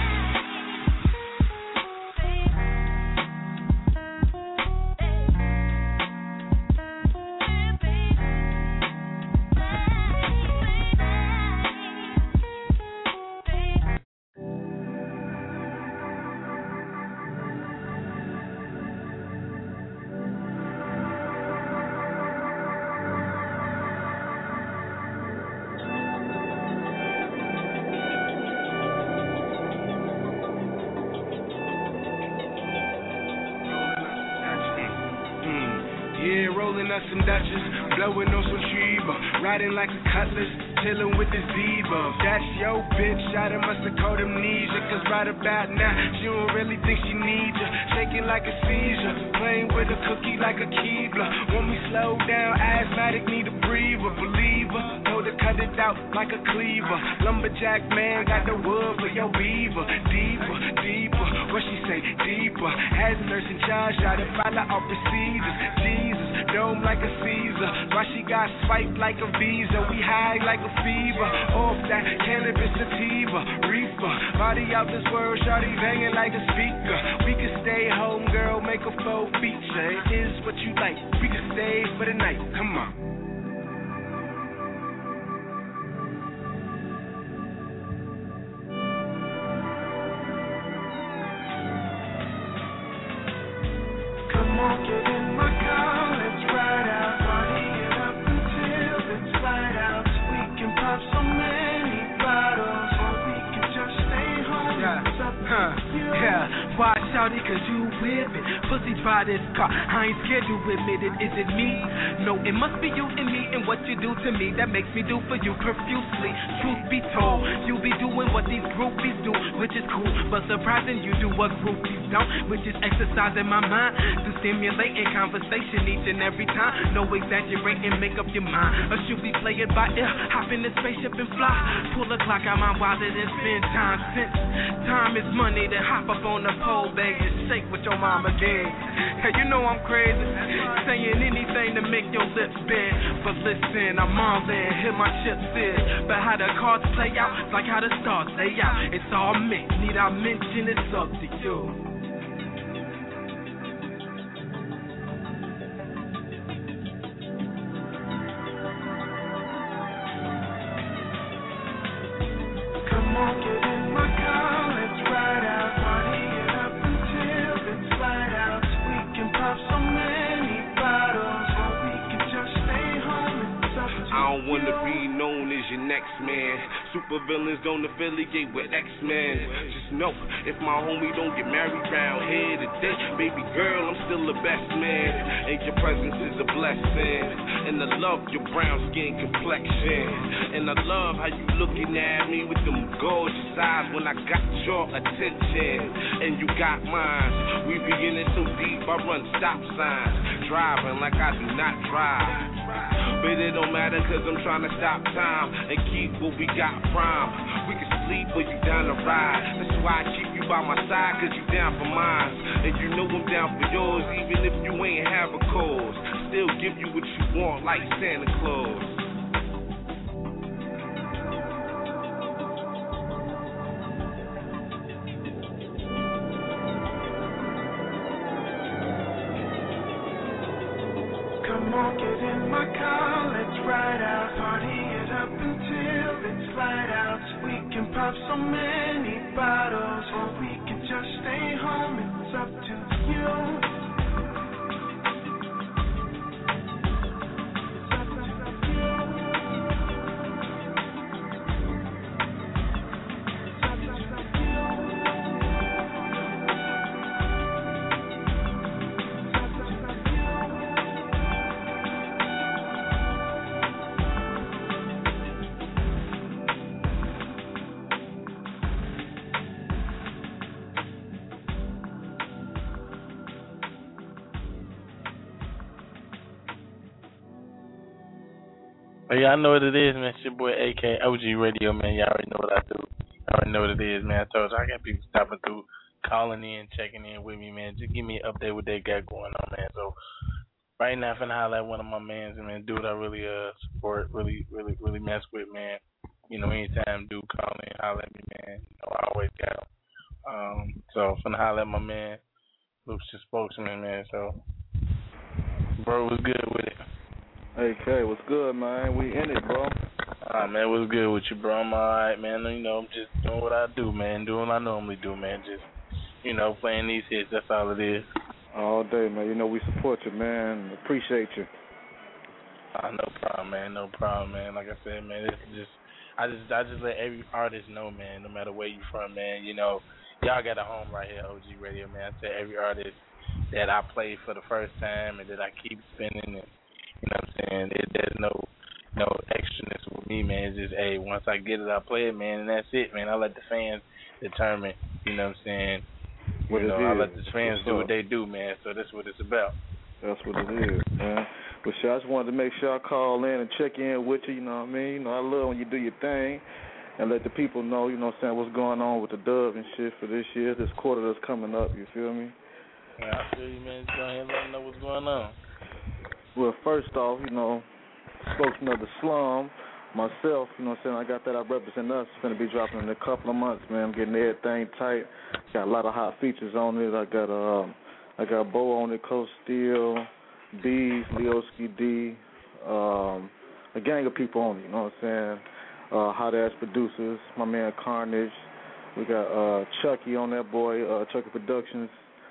Some Dutchess, blowing on some Sheba, riding like a cutlass, chilling with the Zebra. That's your bitch, I done must have caught amnesia, cause right about now, she don't really think she needs ya. Shaking like a seizure, playing with a cookie like a Keebler. Want me slow down, asthmatic, need a breather, believer. Know to cut it out like a cleaver. Lumber lumberjack man, got the wood for your beaver. Deeper, deeper, what she say? Deeper. Has nurse in charge, try to follow off procedures. Jesus, dome like a Caesar. Why she got spiked like a visa? We high like a fever. Off that cannabis sativa, reefer. Body out this world, shawty banging like a speaker. We can stay home, girl, make a full feature. It is what you like. We can stay for the night. Come on. Come on, get in my car, let's ride out. Party it up until it's light out. We can pop so many bottles, or we can just stay home. Yeah. It's up to Huh. you. Yeah, why shawty, cause you with it. Pussy by this car, I ain't scared to admit it. Is it me? No, it must be you and me and what you do to me that makes me do for you profusely. Truth be told, you be doing what these groupies do, which is cool, but surprising you do what groupies don't, which is exercising my mind to stimulating conversation each and every time. No exaggerating, make up your mind. Or should we play it by ear? Hop in the spaceship and fly. Pull the clock out my wallet and spend time since time is money. Then hop up on the pole, bag and shake with your mama again. Hey, you know I'm crazy, saying anything to make your lips bend. But listen, I'm all in, hit my chips in. But how the cards play out, like how the stars lay out. It's all me, need I mention it's up to you. Come on, get in my car, let's ride out. Party it up until it's light out. We can pop so many bottles, or we can just stay home. It's up to you. I don't wanna be known as your next man. Super villains don't affiliate with X-Men. Just know, if my homie don't get married round here today, baby girl, I'm still the best man. And your presence is a blessing. And I love your brown skin complexion. And I love how you looking at me with them gorgeous eyes when I got your attention. And you got mine. We be in it so deep, I run stop signs. Driving like I do not drive. But it don't matter cause I'm trying to stop time and keep what we got prime. We can sleep or you down the ride. That's why I keep you by my side cause you down for mine. And you know I'm down for yours even if you ain't have a cause. Still give you what you want like Santa Claus. Come on, get in my car, let's ride out. Party it up until it's light out. We can pop so many bottles, or we can just stay home. It's up to you. Hey, y'all know what it is, man. It's your boy A K O G Radio, man. Y'all already know what I do. Y'all already know what it is, man. I told you I got people stopping through, calling in, checking in with me, man. Just give me an update what they got going on, man. So right now, I'm finna holler at one of my mans, man. Dude, I really uh support, really, really, really mess with, man. You know, anytime dude call in, holler at me, man. You know, I always got him. Um, so finna holler at my man, Luke's your spokesman, man. So, bro, was good with it. Hey, K, what's good, man? We in it, bro. Ah, man, what's good with you, bro? I'm alright, man. You know, I'm just doing what I do, man. Doing what I normally do, man. Just, you know, playing these hits. That's all it is. All day, man. You know, we support you, man. Appreciate you. Ah, no problem, man. No problem, man. Like I said, man, it's just, I just, I just let every artist know, man, no matter where you from, man. You know, y'all got a home right here, O G Radio, man. I tell every artist that I play for the first time and that I keep spinning and, you know what I'm saying? It, there's no no extraness with me, man. It's just, hey, once I get it, I play it, man, and that's it, man. I let the fans determine, you know what I'm saying? What you know, it is. I let the fans What's do up? what they do, man. So that's what it's about. That's what it is, man. But sure, I just wanted to make sure I call in and check in with you, you know what I mean? You know, I love when you do your thing. and let the people know, you know what I'm saying, what's going on with the dub and shit for this year, this quarter that's coming up, you feel me? Yeah, I feel you, man. Just go ahead and let them know what's going on. Well, first off, you know, spokesman of the slum, myself, you know what I'm saying, I got that I represent us. It's going to be dropping in a couple of months, man. I'm getting everything tight. Got a lot of hot features on it. I got um, I got Bo on it, Coach Steele, Bees, Leoski D, um, a gang of people on it, you know what I'm saying? Uh, hot-ass producers, my man Carnage. We got uh, Chucky on that boy, uh, Chucky Productions.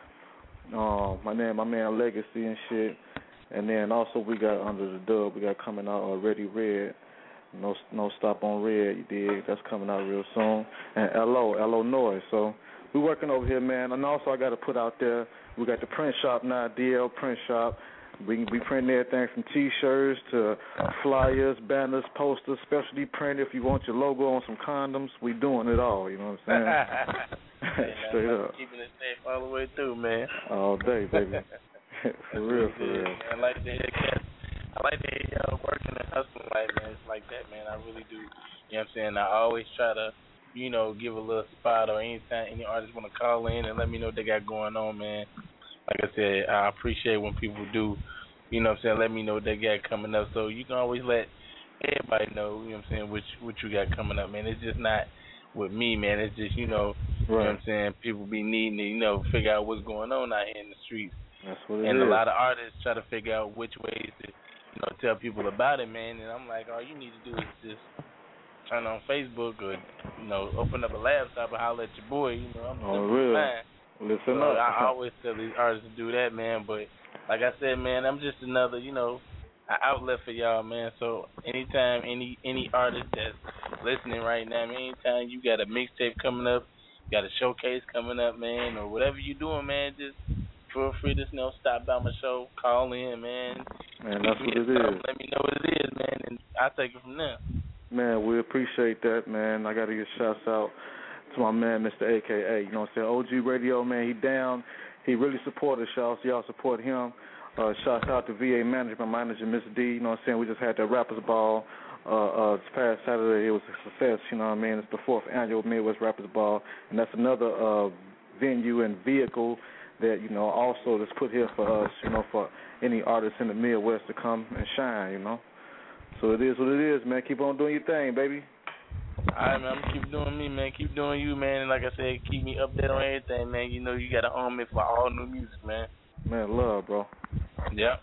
Uh, my name, my man Legacy and shit. And then also we got Under the Dub. We got coming out already Red. No no stop on Red, you dig? That's coming out real soon. And L O, L O Noise. So we working over here, man. And also I got to put out there, we got the print shop now, D L Print Shop. We we print everything from T-shirts to flyers, banners, posters, specialty print. If you want your logo on some condoms, we doing it all. You know what I'm saying? Straight up. Keeping it safe all the way through, man. All day, baby. For real, for real. I like to hear cats. I like to hear y'all working and hustling like man. It's like that, man. I really do. You know what I'm saying? I always try to, you know, give a little spot or anytime any artist want to call in and let me know what they got going on, man. Like I said, I appreciate when people do, you know what I'm saying, let me know what they got coming up. So you can always let everybody know, you know what I'm saying, what, what you got coming up, man. It's just not with me, man. It's just, you know, right. You know what I'm saying, people be needing to, you know, figure out what's going on out here in the streets. That's what it and is. a lot of artists try to figure out which ways to, you know, tell people about it, man. And I'm like, all you need to do is just turn on Facebook or, you know, open up a laptop and holler at your boy. You know, I'm oh, real. Fine. Listen so up. I always tell these artists to do that, man. But like I said, man, I'm just another, you know, an outlet for y'all, man. So anytime any any artist that's listening right now, man, anytime you got a mixtape coming up, got a showcase coming up, man, or whatever you doing, man, just feel free to, you know, stop by my show, call in, man. Man, that's what it is. Let me know what it is, man, and I'll take it from there. Man, we appreciate that, man. I got to give shouts out to my man, Mister A K A. You know what I'm saying? O G Radio, man, he down. He really supported y'all, so y'all support him. Uh, shouts out to V A Management Manager, Miss D. You know what I'm saying? We just had the Rappers Ball uh, uh, this past Saturday. It was a success, you know what I mean? It's the fourth annual Midwest Rappers Ball, and that's another uh, venue and vehicle that, you know, also that's put here for us, you know, for any artists in the Midwest to come and shine, you know. So it is what it is, man. Keep on doing your thing, baby. All right, man. I'm gonna keep doing me, man. Keep doing you, man. And like I said, keep me updated on everything, man. You know, you got to own me for all new music, man. Man, love, bro. Yep.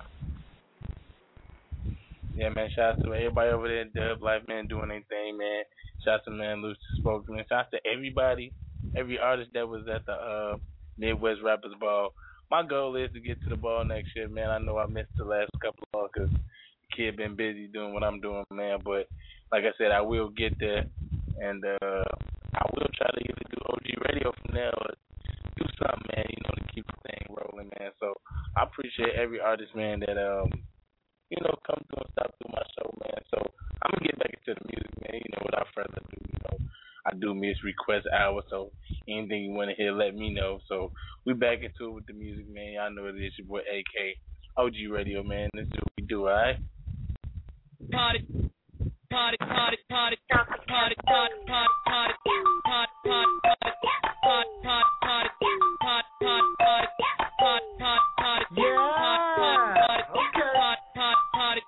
Yeah, man. Shout out to everybody over there in Dub Life, man, doing their thing, man. Shout out to man, Lucy Spokesman. Shout out to everybody, every artist that was at the uh, Midwest Rappers Ball. My goal is to get to the ball next year, man. I know I missed the last couple of because the kid been busy doing what I'm doing, man. But like I said, I will get there, and uh, I will try to either do O G Radio from there or do something, man, you know, to keep the thing rolling, man. So I appreciate every artist, man, that, um, you know, come through and stop through my show, man. So I'm going to get back into the music, man, you know, without further ado, you know. I do miss request hour, so anything you want to hear, let me know. So we back into it with the music, man. Y'all know it is your boy A K, O G Radio, man. Let's do what we do, all right? Party. Party, party, party, party, party, party, party, party, party, party, party, party, party, party, party, party, party, party, party, yeah, okay. Party, party,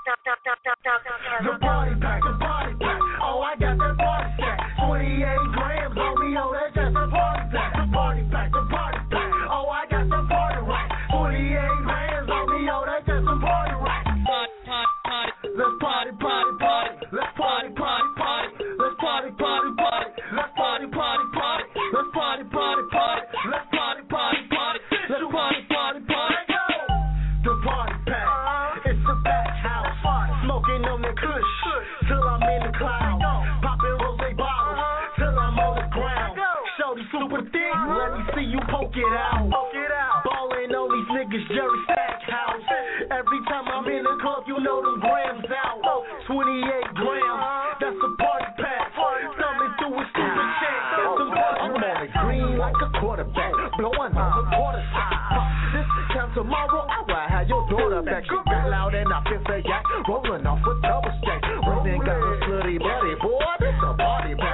the party pack, the party pack. Oh, I got that party stack. twenty-eight grams on me, oh, that's just a party pack. The party pack, the party pack. Oh, I got the party rack. twenty-eight grams on me, oh, that's just a party rack. Party, party, party. Let's party, party, party. Let's party, party, party. Let's party, party, party. Let's party, party, party. Let's party, party, party. Let's party, party, party. Let's party, party, party. The party pack. It's a fat house. Smoking on the kush till I'm in the cloud. Popping rose bottles till I'm on the ground. Shorty super thick. Let me see you poke it out. Ballin' on these niggas, Jerry Stackhouse. Every time I'm in the club, you know them grams out. twenty-eight grams, that's a party pack. Thumbing through a stupid shit. I'm on the green like a quarterback, blowing on the quarter side. This time tomorrow, I will have your daughter back. She got loud and I feel the yak, rolling off a double stack. Running got a slutty buddy, boy, this a party pack.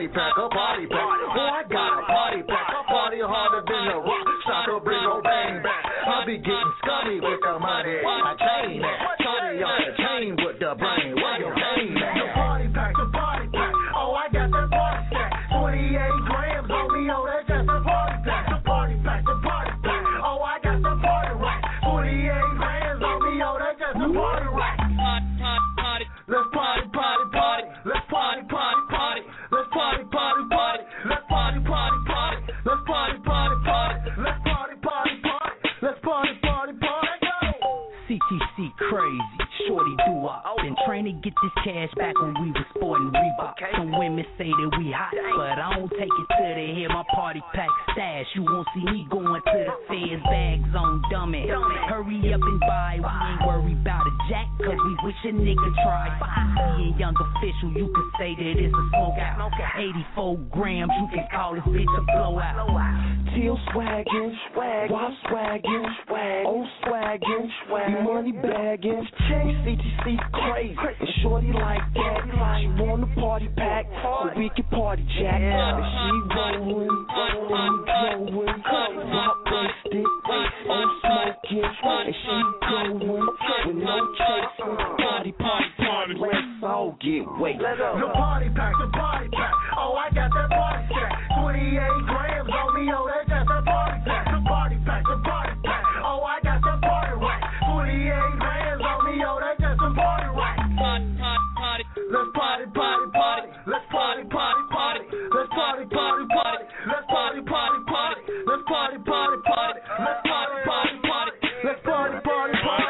party pack, a party pack. Oh, I got a party pack, a party harder than a rock. Stop a bring on bang bang. I be getting scummy with the money. I chain that. Shorty on the chain with the brain. Where your name at? The party pack, the party pack. Oh, I got that party stack. twenty-eight grams on me, oh, that's just a party pack. The party pack, the party pack. Oh, I got the party rack. twenty-eight grams on me, oh, that's just a party rack. Let's party, party, party. Let's party, party, party. Let's party, party, party. Let's party, party, party. Let's party, party, party. Let's party, party, party. Let's party, party, party. C T C crazy, shorty do up. Been trying to get this cash back when we was sporting Reebok. Some women say that we hot, but I don't take it to the head. My party pack stash, you won't see me going to the feds. Bags on dummy. Hurry up and buy, we ain't worried about a jack, cause we wish a nigga tried. Being young official, you can say that it's a smoke out. eighty-four grams, you can call this bitch a blowout. Till swaggin', swag, why swaggin', swag, oh swaggin', swag, money baggin', C T C crazy, and shorty like that, she want a party pack, so we can party jack, and she rollin', rollin', rollin', rock wasted, oh smokin', and she goin' with no chasing, party, party, party, let's all get wasted. The party pack, the party pack, oh I got that party stack, twenty-eight grams on me, oh that's just a party pack, the party pack, the party pack, oh I got the party rack, twenty-eight grams on me, oh that's just a party rack. Let's party, party, party, let's party, party, party, let's party, party, party, let's party, party, party, let's party, party, party, let's party, party, party, let's party, party, party.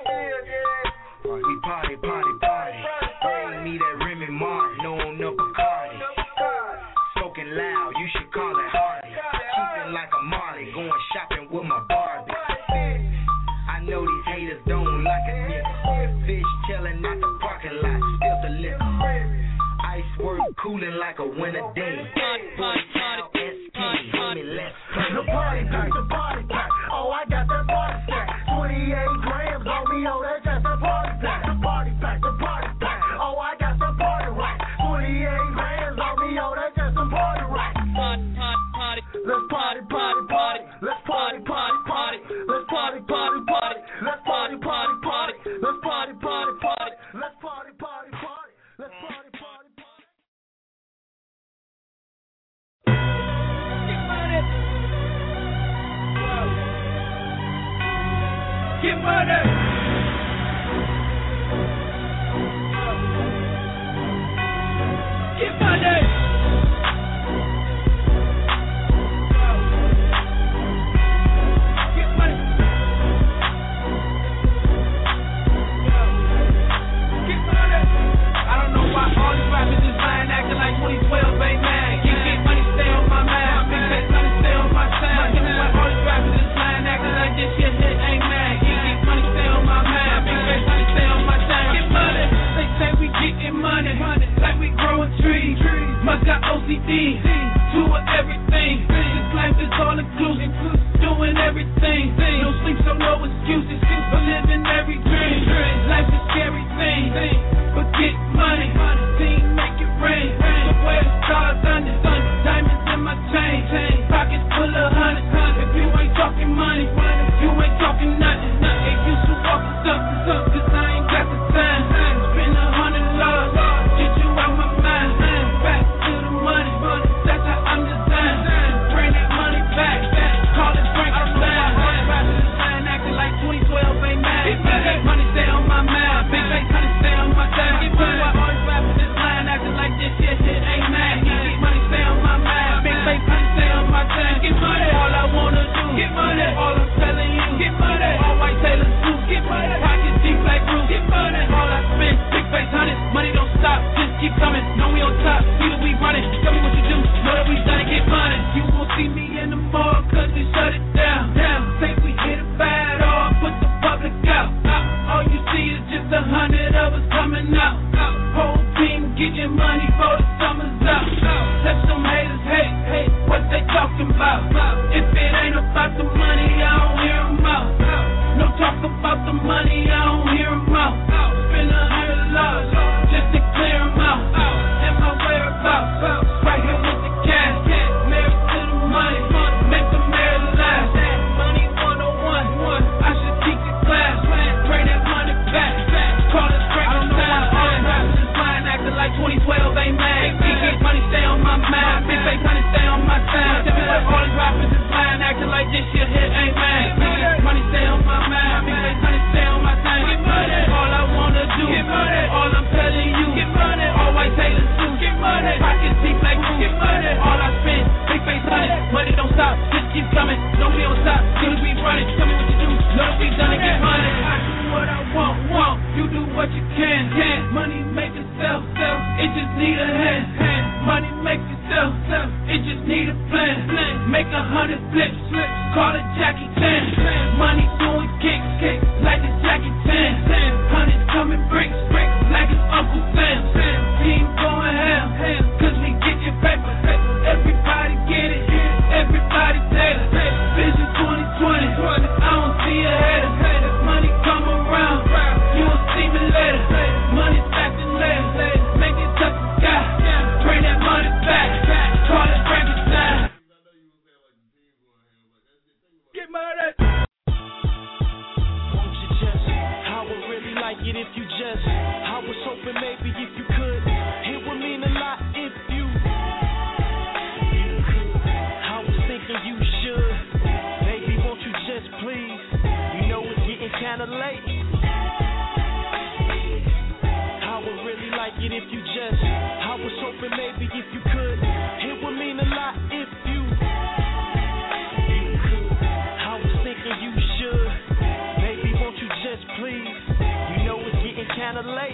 We party, party, party. Bring me that Remy Martin, no no Bacardi. Smoking loud, you should call it Hardy. Keeping like a Marley, going shopping with my Barbie. I know these haters don't like a nigga. Fish chilling out the parking lot, spill the liquor. Ice work cooling like a winter day. Boy, child, S K, homie, let's play. The party pack, the party pack. Oh, I got that party stack. twenty-eight grams on me, oh, that's just a party pack. The party pack, the party pack. Oh, I got the party rack. twenty-eight grams on me, oh, that's just a party rack. Let's party, party, party. Let's party, party, party. Let's party, party, party. Let's party, party, party. Let's party, party, party. Let's party, party, party. Let's party, party, party. Get money. Get money. twenty twelve ain't mad. Get, get money, stay on my mind. Big fat money, stay on my time. Tell me why all these rappers is lying, acting like this shit hit ain't mad. Get, get money, stay on my mind. Big fat money, stay on my time. Get money. They say we getting money, like we growing trees. Must got O C D, doing everything. This life is all inclusive, doing everything. No sleep, so no excuses, but living every dream. Life's a scary thing, but get money. Team make it rain. So where the stars under, diamonds in my chain. Pockets full of hundreds. If you ain't talking money, you ain't talking nothing. Ain't used to walking something, cause I ain't got the time. Spend a hundred dollars, get you out my mind. Back to the money, that's how I'm designed. Bring that money back, call it Frankenstein. Rappers acting like twenty twelve ain't mad. Money stay on my mind, big face honey stay on my time. Get money. coming, know we on top, soon as we running. Tell me what you do, know that we done it, get money. I do what I want, want, you do what you can, can. Money make itself, self, it just need a hand, hand. Money make itself, self, it just need a plan, plan. Make a hundred flips, flips, call it Jackie Chan. Money doing kicks, kicks, like the Jackie Chan. Hundreds coming bricks, bricks, like it's Uncle Sam. Team going ham, ham, cause we get your paper. Everybody get it, everybody tailor. Vision twenty twenty, I don't see a header. Money come around, you will see me later. Money back and later, make it touch the sky. Bring that money back, call it Frankenstein. Get money. Won't you just, I would really like it if you just, I was hoping maybe if you could, it would mean a lot if you, I was thinking you should, baby won't you just please, you know it's getting kinda late. I would really like it if you just, I was hoping maybe if you could, it would mean a lot if you, I was thinking you should, baby won't you just please, you know it's getting kinda late.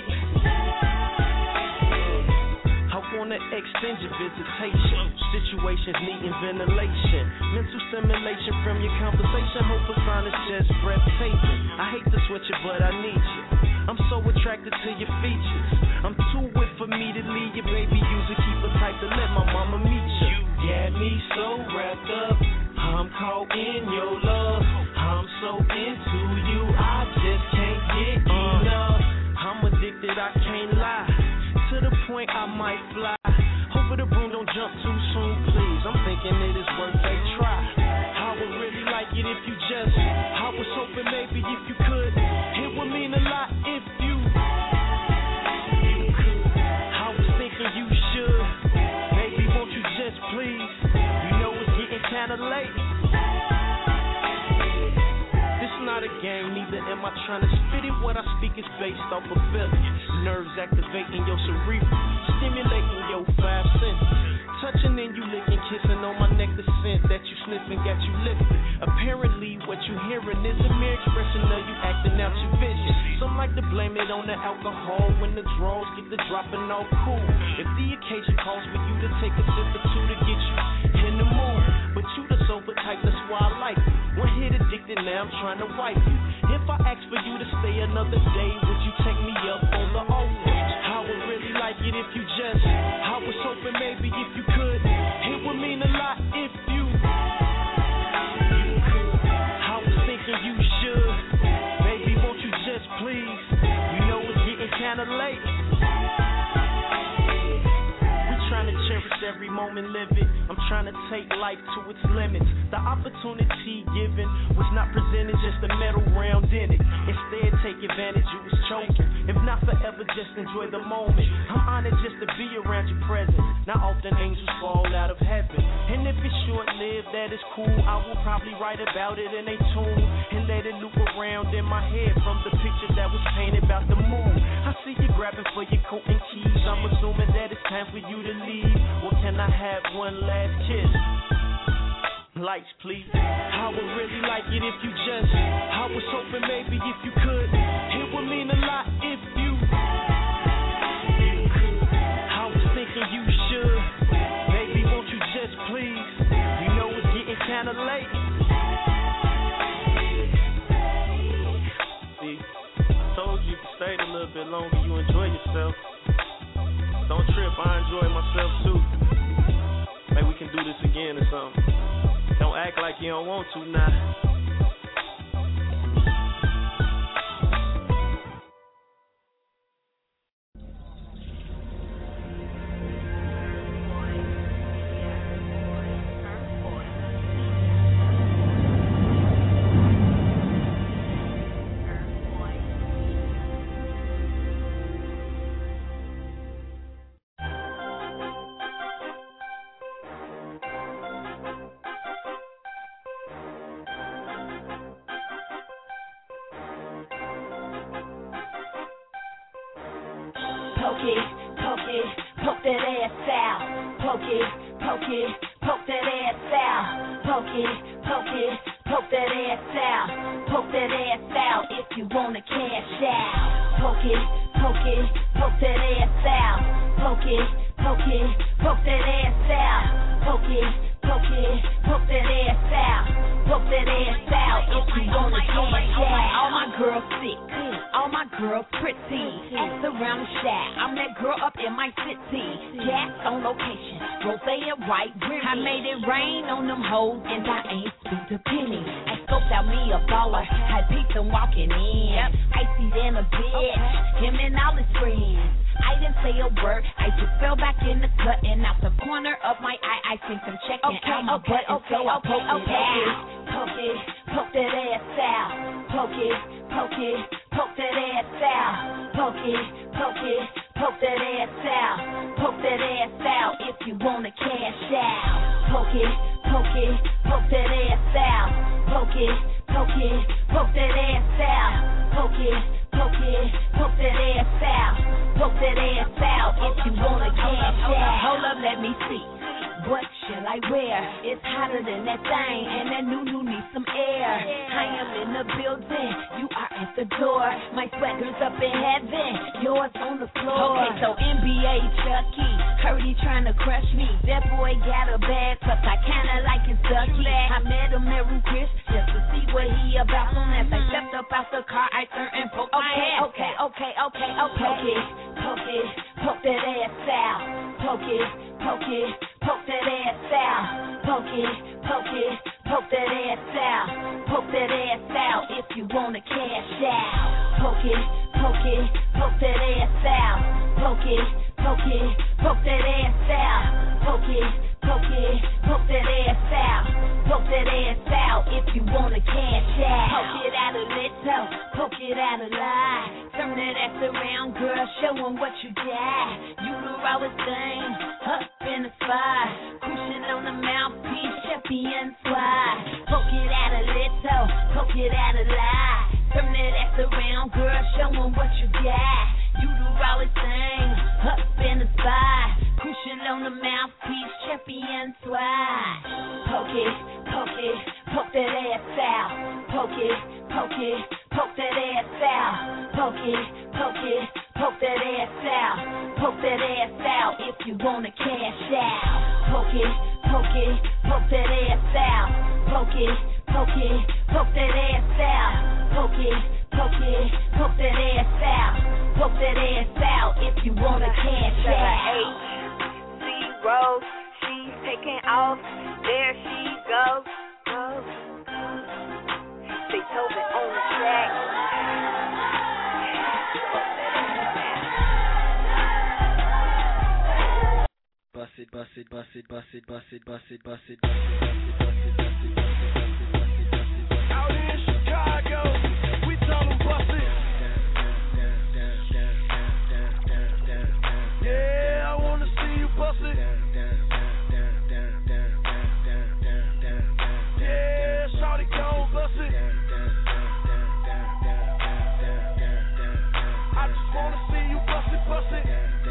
I wanna extend your visitation, situations needing ventilation, mental stimulation from your conversation, hope a sign is just breathtaking. I hate to switch it but I need you, I'm so attracted to your features, I'm too wet for me to leave you, baby use it, keep it tight to let my mama meet you. You got me so wrapped up, I'm caught in your love, I'm so into you, I just can't get enough. I'm addicted, I can't lie, to the point I might fly. Hope the broom don't jump too soon, please. I'm thinking it is worth a try. I would really like it if you just, I was hoping maybe if you could, it would mean a lot if you, I was thinking you should, baby won't you just please, you know it's getting kinda late. Not a game, neither am I trying to spit it. What I speak is based off of feelings. Nerves activating your cerebral, stimulating your five senses. Touching and you licking, kissing on my neck, the scent that you sniffing got you lifted. Apparently what you hearing is a mere expression of you acting out your vision. Some like to blame it on the alcohol when the draws get the dropping all cool. If the occasion calls for you to take a sip or two to get you in the mood, but you the sober type, that's why I like you. One hit addicted, now I'm trying to wipe you. If I ask for you to stay another day, would you take me up on the offer? I would really like it if you just, I was hoping maybe if you could, it would mean a lot if you, I was thinking you should, baby won't you just please, you know it's getting kinda late. Trying to cherish every moment, live it. I'm trying to take life to its limits. The opportunity given was not presented, just a metal round in it. Instead, take advantage, you was chosen. If not forever, just enjoy the moment. I'm honored just to be around your presence. Not often angels fall out of heaven. And if it's short-lived, that is cool. I will probably write about it in a tune and let it loop around in my head from the picture that was painted about the moon. I see you grabbing for your coat and keys. I'm assuming that it's time for you to leave. Well, can I have one last kiss? Lights, please. I would really like it if you just, I was hoping maybe if you could, it would mean a lot if you, I was thinking you should, baby won't you just please, you know it's getting kinda late. See, I told you if you stayed a little bit longer, you enjoy yourself. Don't trip, I enjoy myself too. Maybe we can do this again or something. Don't act like you don't want to now. Poke it, poke it, poke that ass out. Poke it, poke it, poke that ass out. Poke it, poke ass out. Poke that ass out if you wanna cash out. Poke it, poke it, poke that ass out. Poke it, poke it, poke that ass out. Poke it, poke it, poke that ass out. Poke that ass out if you wanna cash out. All my girls sick, all my girls pretty. Ask around the shack, I'm that girl up in my city. Gas on location, rose and white Remy. I made it rain on them hoes and I ain't spent a penny. I scoped out me a baller, I peeped him walking in. Icy than a bitch, him and all his friends. I didn't say a word, I just fell back in the cut and out the corner of my eye I seen some checking okay, out my okay, butt and okay, so I poked okay, it okay. out. Poke it, poke that ass out. Poke it, poke it, poke that ass out. Poke it, poke it, poke that ass out. Poke that ass out if you wanna cash out. Poke it, poke it, poke that ass out. Poke it, poke it, poke that ass out. Poke it, poke it, poke that ass out. Poke that ass out if you wanna cash out. Hold up, let me see. What shall I wear? It's hotter than that thing, and that new new needs some air. I am in the building, you are at the door. My swagger's up in heaven, yours on the floor. Okay, so N B A Chucky, heard he trying to crush me. That boy got a bad touch, I kinda like his ducky. I met him at Ruth Chris just to see what he about. Soon as I stepped up out the car, I turned and poked my ass. Okay, okay, okay, okay. Poke it, poke it, poke that ass out. Poke it, poke it, poke that ass out. Poke it, poke it, poke that ass out. Poke that ass out if you wanna cash out. Poke it, poke it, poke that ass out. Poke it, poke it, poke that ass out. Poke it, poke it, poke that ass out. Poke that ass out if you wanna cash out. Poke it out a little, poke it out a lot. Turn that ass around, girl, show 'em what you got. You the rawest thing, up in the spot. Cushion on the mouthpiece, champion swat. Poke it out a little, poke it out a lot. Turn that ass around, girl, show 'em what you got. You the rawest thing, up in the spot. Cushion on the mouthpiece, champion swat. Poke it, poke it, poke that ass out. Poke it, poke it, poke that ass out. Poke it, poke it, poke that ass out. Poke that ass out if you wanna cash out. Poke it, poke it, poke that ass out. Poke it, poke it, poke that ass out. Poke it, poke it, poke that ass out. Poke that ass out if you wanna cash out. Zero, she's taking off. There she goes. goes, goes. Beethoven on the track. Bust it, bust it, bust it, bust it, bust it, bust it, bust it, bust it, bust it, bust it, bust it, bust it, bust it, bust it, bust it. Out in Chicago, we tell them bust it. Yeah, I wanna see you bust it. Yeah, shawty gon' bust it. I just wanna see you bust it, bust it.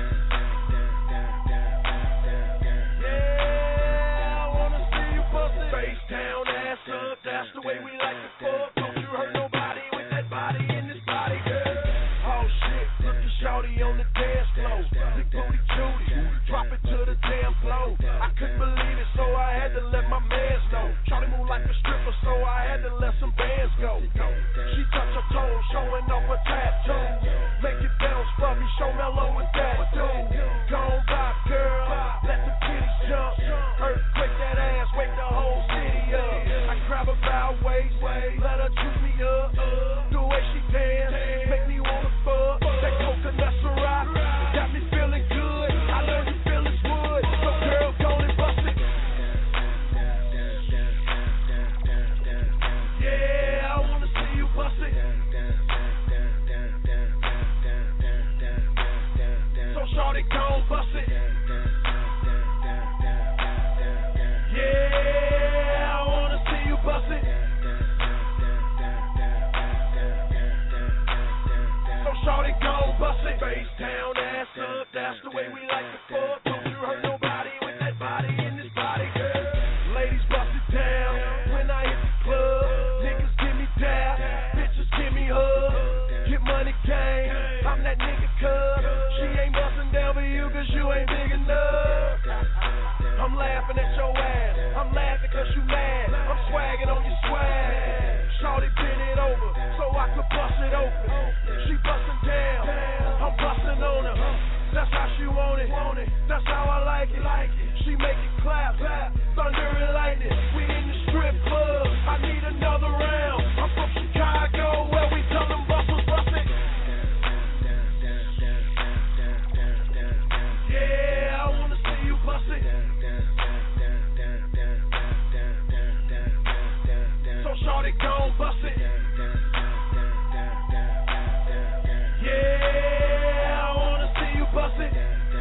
Yeah, I wanna see you bust it. Face down, ass up, that's the way we like to fuck. Don't you hurt nobody with that body in this body, girl. Oh shit, look at shawty on the dance floor. Big booty Judy, drop it to the damn floor. I couldn't believe it, so I had to let my mans know. Shawty move like a stripper, so I had to let some bands go. She touch her toes, showing off her tattoo. Make it bounce for me, show mellow with that dude. Gon' bop, girl, let the kitties jump. Earthquake that ass, wake the whole city up. I grab her by her waist, let her juice me up. The way she dance, make me wanna fuck. That coconut syrup got me feeling good. I learned to feel this wood, so girl, go and bust it. Yeah, I wanna see you bust it. open. She bustin' down, I'm bustin' on her. That's how she want it, that's how I like it. She make it clap, thunder and lightning. We in the strip club, I need another round. I'm from Chicago, where we tell them bustles bust it. Yeah, I wanna see you bust it. So shorty gon' bust it. Yeah, I wanna see you bust it.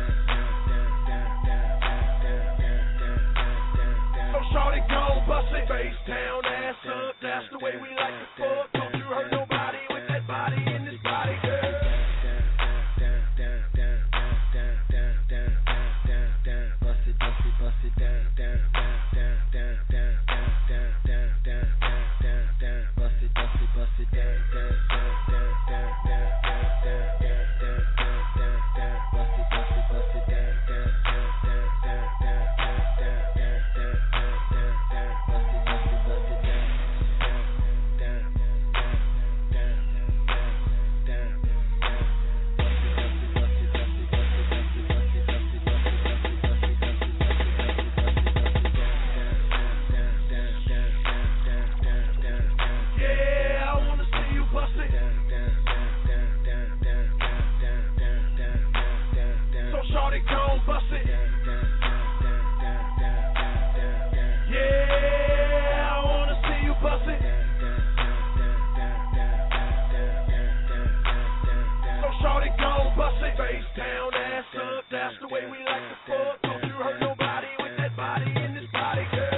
So shorty gon' bust it. Face down, ass up, that's the way we like to fuck. Don't you hurt nobody with that body in this body, girl. Bust it, bust it, bust it down, down, down, down, down, down, down, down, down, down, down, bust it, bust it, bust it down, down, down, down, down, down, down, down, down, down, down, bust it, bust it, bust it down, down, down, down, down, down, down, down, down, down, down, bust it, bust it, bust it down, down, down, down, down, Yeah, I wanna see you bust it. So shorty gon' bust it. Yeah, I wanna see you bust it. So shorty gon' bust it. Face down, ass up, that's the way we like to fuck. Don't you hurt nobody with that body in this body, girl.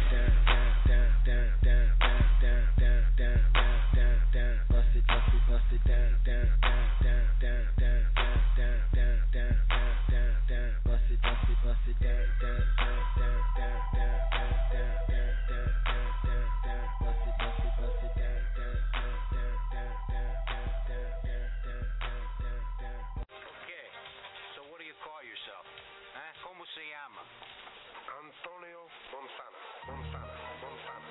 Bust it, bust it, bust it down, down, down, down, down, down, down, down, down, down, bust it, bust it, bust it down, down, down, down, down, down, down, down, down, down, bust it, bust it, bust it down, down, down, down, down, down, down, down, down, down. Okay, so what do you call yourself? Huh? ¿Cómo se llama? Antonio Montana. Montana. Montana.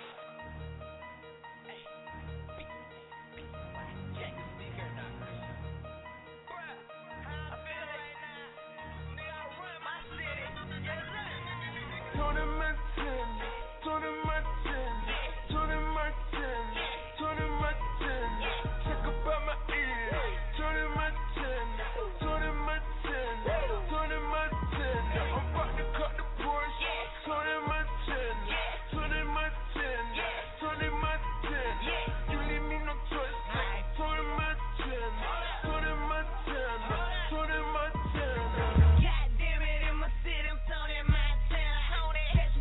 Tony Martin, Tony Martin, Tony Martin, Tony Martin. Check about my ear. Tony Martin, Tony Martin, Tony Martin. I'm about to cut the Porsche. Tony Martin, Tony Martin, Tony Martin. You leave me no choice. Tony Martin, Tony Martin, Tony Martin. God damn it, in my city, I'm Tony Montana.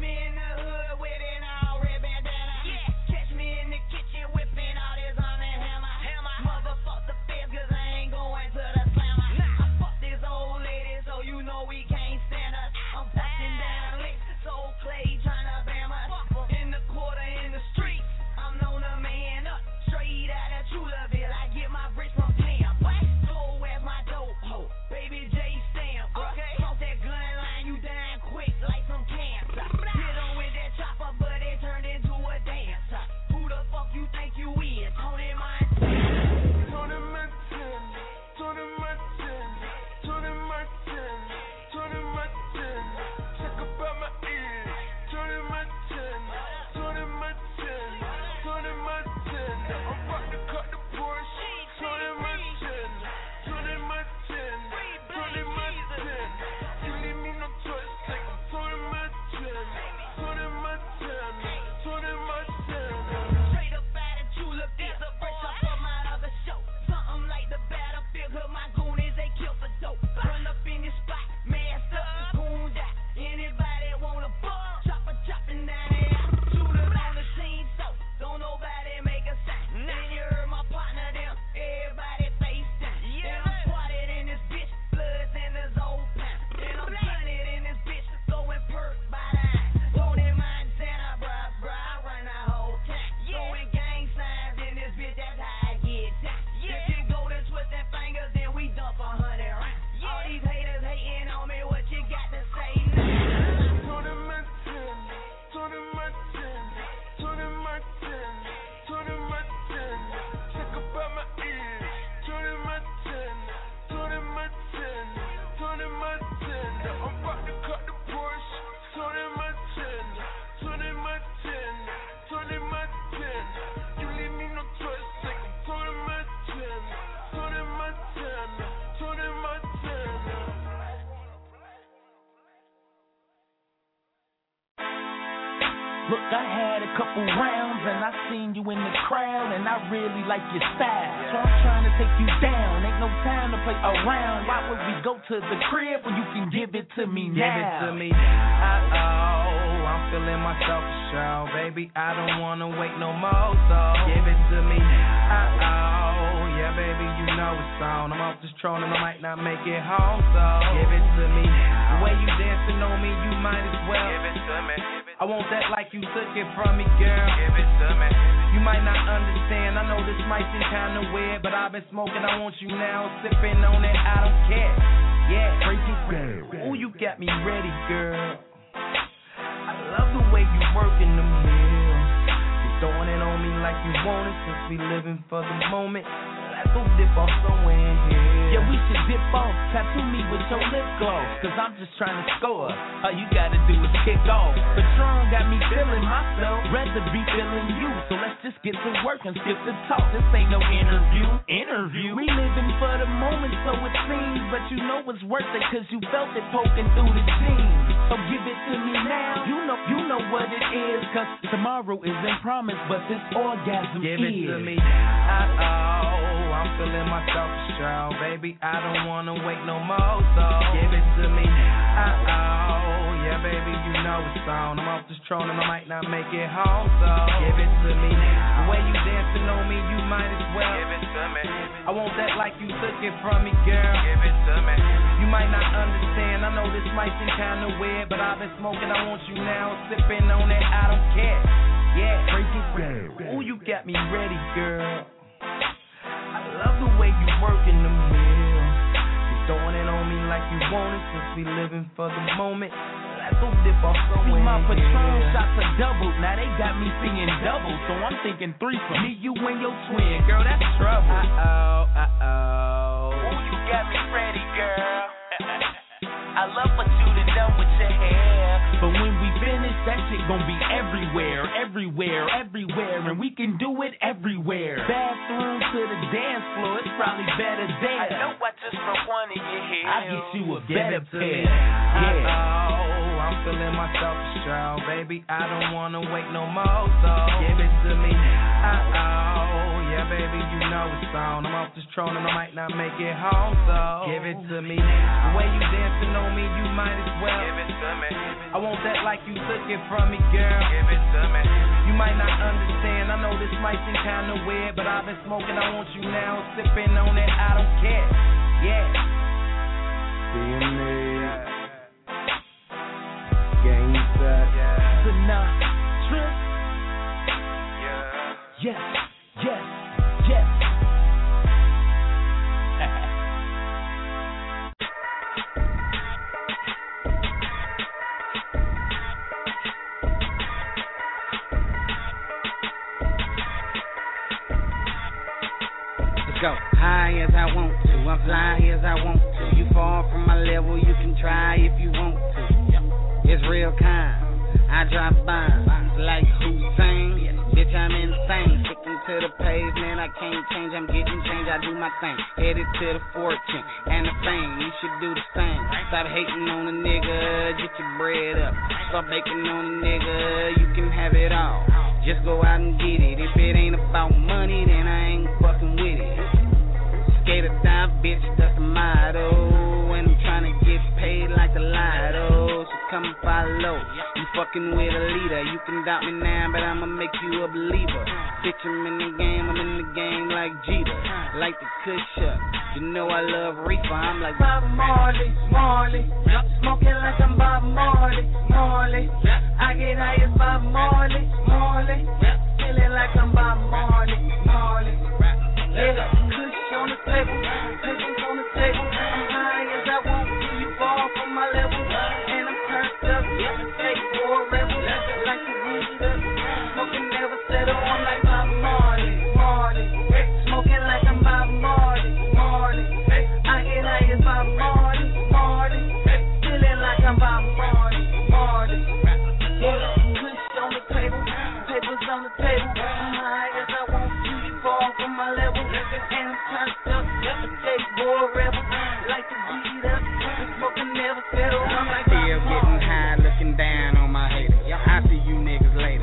Look, I had a couple rounds and I seen you in the crowd and I really like your style. So I'm trying to take you down. Ain't no time to play around. Why would we go to the crib when you can give it to me now? Give it to me now. Uh-oh, I'm feeling myself a show. Baby, I don't wanna wait no more, so give it to me now. Uh-oh, yeah, baby, you know it's on. I'm off this throne and I might not make it home, so give it to me now. The way you dancing on me, you might as well give it to me. I want that like you took it from me, girl. Give it to me. You might not understand. I know this might seem kinda weird, but I've been smoking. I want you now, sipping on it. I don't care. Yeah, crazy girl. Ooh, you got me ready, girl. I love the way you working the meal. You throwing it on me like you want it, since we living for the moment. Let's go dip off somewhere in here. Yeah, we should dip off. Tattoo me with your lip gloss, cause I'm just trying to score. All you gotta do is kick off. Patron got me feeling myself, rather be feeling you. So let's just get to work and skip the talk. This ain't no interview. Interview. We living for the moment, so it seems. But you know it's worth it, cause you felt it poking through the jeans. So give it to me now. You know, you know what it is, cause tomorrow isn't promised, but this orgasm give is. Give it to me now. Uh-oh, I'm feeling myself a show. Baby, I don't wanna wait no more, so give it to me now. Uh-oh, yeah, baby, you know it's on. I'm off this throne and I might not make it home, so give it to me now. The way you dancing on me, you might as well give it to me. I want that like you took it from me, girl. Give it to me. You might not understand. I know this might seem kinda weird, but I've been smoking. I want you now, sipping on it. I don't care. Yeah, crazy girl. Ooh, you got me ready, girl. I love the way you working the meal. You throwing it on me like you want it, since we living for the moment. Let's go dip off somewhere. See, my Patron shots are double. Now they got me singing double, so I'm thinking three for me, you and your twin. Girl, that's trouble. Uh-oh, uh-oh. Ooh, you got me ready, girl. I love what you done with your hair. But when we finish, that shit gon' be everywhere, everywhere, everywhere. And we can do it everywhere. Bathroom to the dance floor, it's probably better there. I know I just broke one of your hair. I'll get you a Give better it to pair. me. Yeah. Uh-oh, I'm feeling myself a show. Baby, I don't wanna wait no more, so give it to me now. Uh-oh, yeah, baby, you know it's on. I'm off this throne and I might not make it home, so give it to me now. The way you dancing on me, you might as well give it to me. I want that like you took it from me, girl. Give it to me. You might not understand. I know this might seem kinda weird, but I've been smoking. I want you now, sipping on it. I don't care. Yeah. D M A. Gang set. Sinatra. Yes, yes, yes. Go high as I want to, I fly as I want to. You fall from my level, you can try if you want to. It's real kind. I drop bombs like Hussein. Bitch, I'm insane. Sticking to the pavement, I can't change. I'm getting change, I do my thing. Headed to the fortune and the fame. You should do the same. Stop hating on a nigga, get your bread up. Stop baking on a nigga, you can have it all. Just go out and get it. If it ain't about money, then I ain't fucking with it. Skate or die, bitch, that's the motto. And I'm trying to get paid like a lotto. So come and follow. You fucking with a leader. You can doubt me now, but I'ma make you a believer. Bitch, I'm in the game, I'm in the game like Jeter. Like the kush up. You know I love reefer. I'm like Bob Marley, Marley. Smoking like I'm Bob Marley, Marley. I get high as Bob Marley, Marley. Feeling like I'm Bob Marley, Marley. Yeah, kush on the table, pistols on the table. I'm high as I want to. You fall from my level, and I'm turned up. Take for a rebel, like the weed up. Smoking never settle. I'm like Bob Marley, Marley. Smoking like I'm Bob Marley, Marley. I get high as Bob Marley, Marley. Feeling like I'm Bob Marley, Marley. Yeah, kush on the table, papers on the table. I'm high as I want to. You fall from my level, and I'm turned up. Take for a rebel, like the weed up. Smoking never settle. I'm like still getting high, looking down on my haters. I see you niggas later.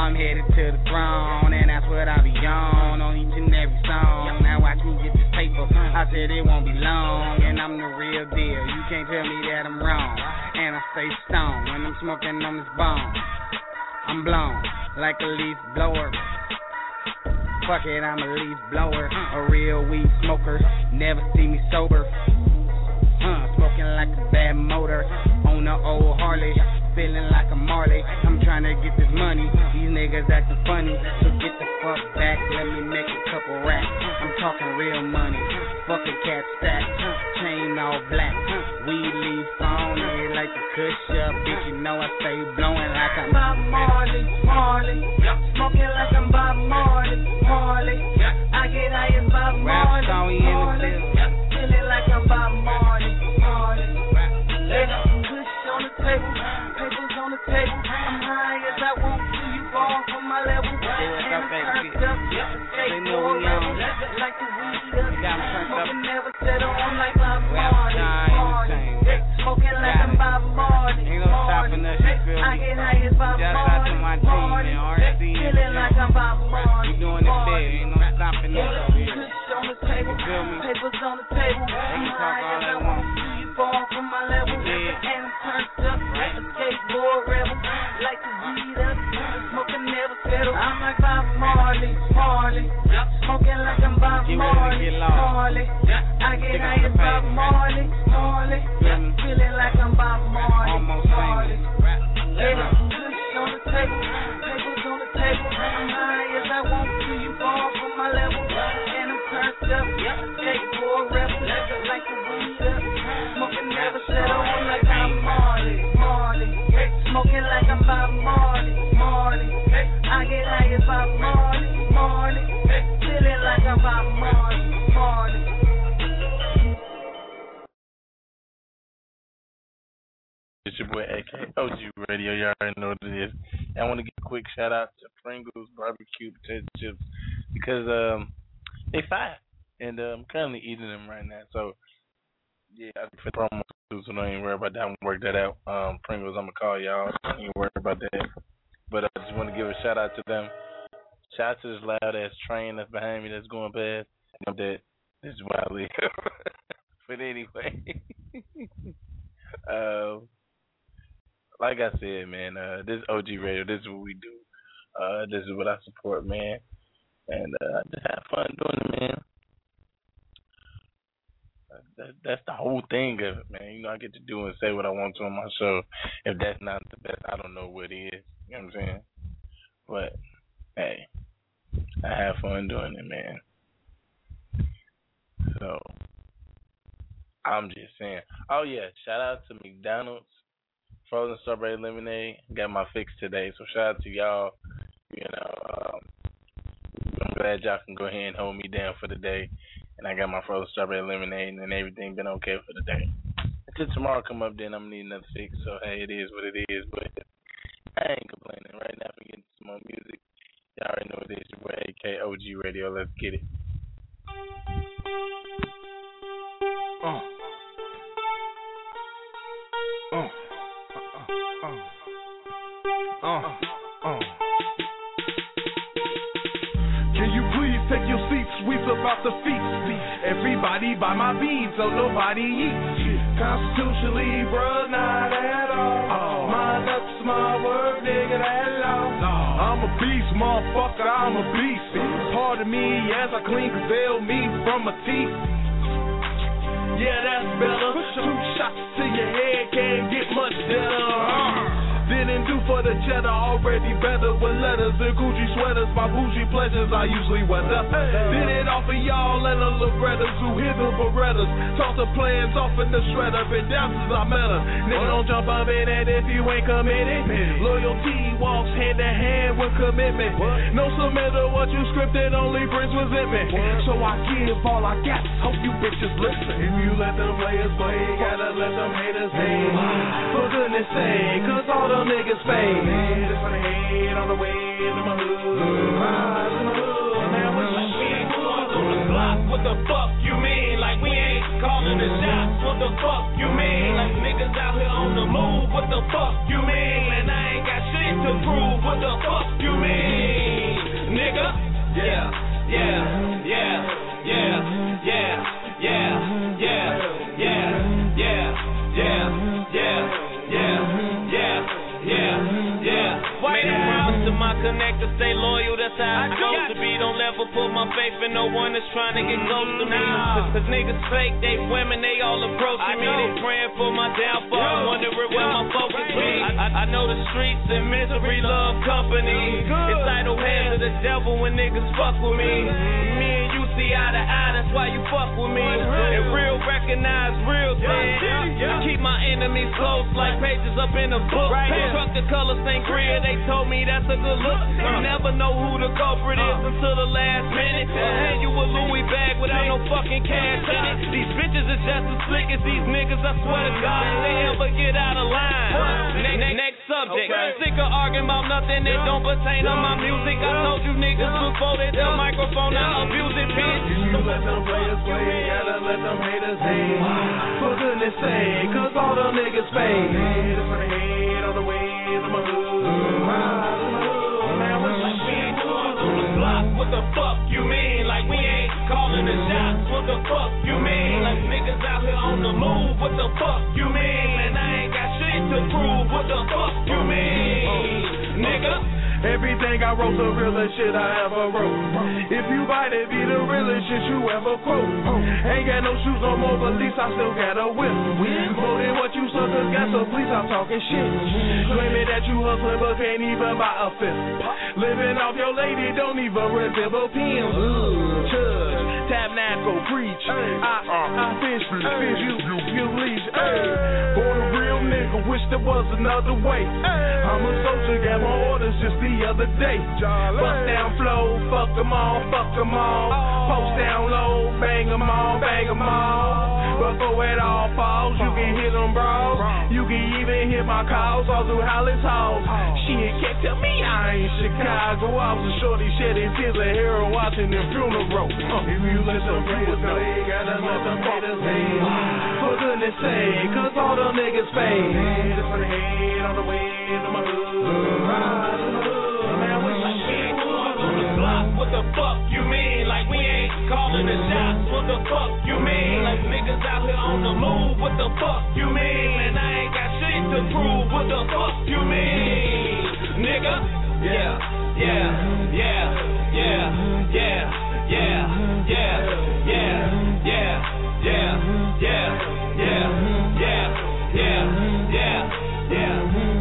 I'm headed to the throne, and that's what I be on, on each and every song. Now watch me get this paper, I said it won't be long, and I'm the real deal, you can't tell me that I'm wrong. And I stay stoned when I'm smoking on this bone. I'm blown like a leaf blower. Fuck it, I'm a leaf blower, a real weed smoker, never see me sober. Uh, smoking like a bad motor on the old Harley, feeling like a Marley. I'm trying to get this money, these niggas acting funny, so get the fuck back, let me make a couple racks. I'm talking real money, fuck a cat stack, chain all black, weed leaf on it like a kush up, bitch, you know I stay blowing like I'm Bob Marley, Marley, smoking like I'm Bob Marley, Marley, I get high as Bob Marley, Marley, feeling like I'm Bob Marley, Marley, lay some kush on the table, papers on the table, I'm high as I want to, you fall from my level, and I'm turned up, skateboard rebel, like the weed up, smoking never settle, I'm like Bob Marley, Marley, smoking like I'm Bob Marley, Marley, I get high as Bob Marley, Marley, feeling like I'm Bob Marley, Marley, stopping us up here. On the table, papers on the table, I'm high as I want to, you fall from my level, and I'm turned up, like a skateboard rebel, like the weed up, smoking never settle, I'm like Bob Marley, Marley, smoking like I'm Bob Marley, Marley, I get high as Bob Marley, Marley, feeling like I'm Bob Marley, Marley, let it push on the table, papers on the table, I'm high as I want to, you fall from my level, and I'm turned up, skateboard rebel, like the weed up, smoking never settle, I'm like I'm Marley, Marley, smoking like I'm Bob Marley, Marley, I get high as Bob Marley, Marley, feeling like I'm Bob Marley, Marley. It's your boy A K O G Radio, you already know what it is. And I want to give a quick shout out to Pringles Barbecue Potato Chips because um they fire, and uh, I'm currently eating them right now. So yeah, I think for the promo too, so don't even worry about that. I'm gonna work that out. Um, Pringles, I'm gonna call y'all. Don't even worry about that. But I just want to give a shout out to them. Shout out to this loud ass train that's behind me that's going past. I know that this is where I live. But anyway, uh, like I said, man, uh, this is O G Radio. This is what we do. Uh, this is what I support, man. And uh, just have fun doing it, man. That, that's the whole thing of it, man. You know, I get to do and say what I want to on my show. If that's not the best, I don't know what is. You know what I'm saying? But, hey, I have fun doing it, man. So, I'm just saying. Oh, yeah, shout out to McDonald's. Frozen strawberry lemonade. Got my fix today. So, shout out to y'all. You know, um, I'm glad y'all can go ahead and hold me down for the day. And I got my frozen strawberry lemonade and everything been okay for the day. Until tomorrow come up, then I'm going to need another fix. So, hey, it is what it is. But I ain't complaining. Right now, we're getting some more music. Y'all already know what it is. Your boy A K O G Radio. Let's get it. Uh. Uh. Uh. Uh. Uh. Uh. Can you please take your seats? We's about to feast. Everybody buy my beats, so nobody eats. Constitutionally, bruh, not at all. Oh. Mind up, small word, nigga, that law. No. I'm a beast, motherfucker, I'm a beast. Pardon me as I clean gazelle meat from my teeth. Yeah, that's better. Two shots to your head can't get much better. Didn't do for the cheddar, already better with letters and Gucci sweaters. My bougie pleasures I usually weather. Did it all for y'all and the librettas who hit the Berettas. Toss the plans off in the shredder. Been down since I met her. Nigga, don't jump up in that if you ain't committed. Loyalty walks hand in hand with commitment. No submitter, what you scripted only brings resentment. So I give all I got, hope you bitches listen. If you let them players play, gotta let them haters hate. For goodness sake, cause all the niggas fade. Just for the head on the way to my hood. Rise in the hood. Now we ain't going through the block. What the fuck you mean? Like we ain't calling the shots. What the fuck you mean? Like niggas out here on the move. What the fuck you mean? And I ain't got shit to prove. What the fuck you mean? nigga. Yeah, yeah, yeah, yeah, yeah, yeah, yeah, yeah, yeah, yeah, yeah, yeah, yeah, yeah, yeah. Made a promise to my connector, stay loyal, that's how it's supposed to be. Don't ever put my faith in no one that's trying to get close to me. Cause niggas fake, they women, they all approaching me. They praying for my downfall, wondering where my focus be. I, I, I know the streets and misery love company. It's idle hands of the devil when niggas fuck with me. Me and you see eye to eye, that's why you fuck with me. And real recognize real things. Keep my enemies close like pages up in a book. Truck the color sangria, they told me that's a good look. You never know who the culprit is until the last minute. I'll hand you a Louis bag without no fucking cash in it. These bitches are just as slick as these niggas, I swear to God, if they ever get out of line. Next, next, next subject, I'm sick of arguing about nothing that don't pertain to my music. I told you niggas before they the microphone, I abuse it, bitch. You let them players play, gotta let them haters hate. For goodness sake, cause all the niggas fake. It's for the hate on the ways of my hood. Man, what's like we ain't doing on the block? What the fuck you mean? Like we ain't calling the shots? What the fuck you mean? Like niggas out here on the move? What the fuck you mean? And I ain't got shit to prove. What the fuck you mean, nigga? Everything I wrote the realest shit I ever wrote. If you bite it, be the realest shit you ever quote. Ain't got no shoes no more, but at least I still got a whip. More than what you suckers got, so please stop talking shit. Claiming that you hustling, but can't even buy a fifth. Living off your lady, don't even resemble pins. Judge, tabernacle, preach. I, I fish, fish, you, you, you leash. For the real nigga, wish there was another way. I'm a soldier, got my orders just the other day. Bust down flow, fuck them all, fuck them all. Post down low, bang them all, bang them all. Before it all falls, you can hear them bros. You can even hear my calls all through Hollis Halls. Shit, can't tell me I ain't Chicago. I was a shorty shedding tears of hero watching them funeral. Uh, if you let them haters go, you gotta let them haters hate. For goodness sake, cause all the niggas fake. Just for the hate on the ways of my hood. What the fuck you mean? Like we ain't calling the shots. What the fuck you mean? Like niggas out here on the move. What the fuck you mean? And I ain't got shit to prove. What the fuck you mean, nigga? Yeah, yeah, yeah, yeah, yeah, yeah, yeah, yeah, yeah, yeah, yeah, yeah, yeah, yeah, yeah, yeah.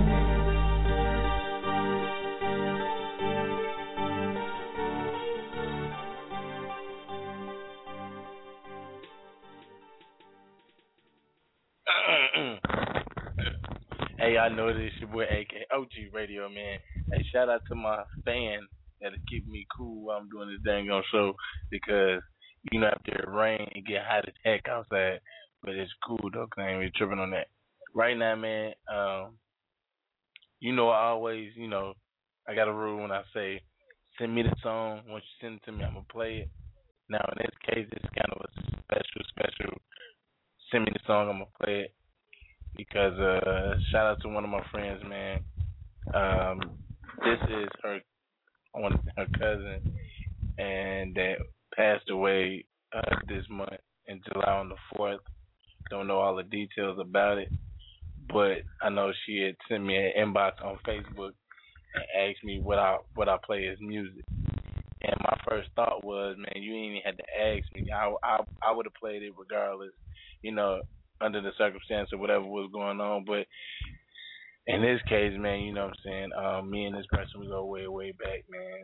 Hey, I know this your boy A K O G Radio, man. Hey, shout out to my fan that'll keep me cool while I'm doing this dang on show because, you know, after it rain, it get hot as heck outside. But it's cool, though, because I ain't really tripping on that. Right now, man, um, you know, I always, you know, I got a rule when I say, send me the song. Once you send it to me, I'm going to play it. Now, in this case, it's kind of a special, special, send me the song, I'm going to play it. Because uh, shout out to one of my friends, man. Um, this is her, one her cousin, and that passed away uh, this month in July on the fourth. Don't know all the details about it, but I know she had sent me an inbox on Facebook and asked me what I what I play as music. And my first thought was, man, you ain't even had to ask me. I I, I would have played it regardless, you know, under the circumstance or whatever was going on. But in this case, man, you know what I'm saying, um, me and this person, we go way, way back, man.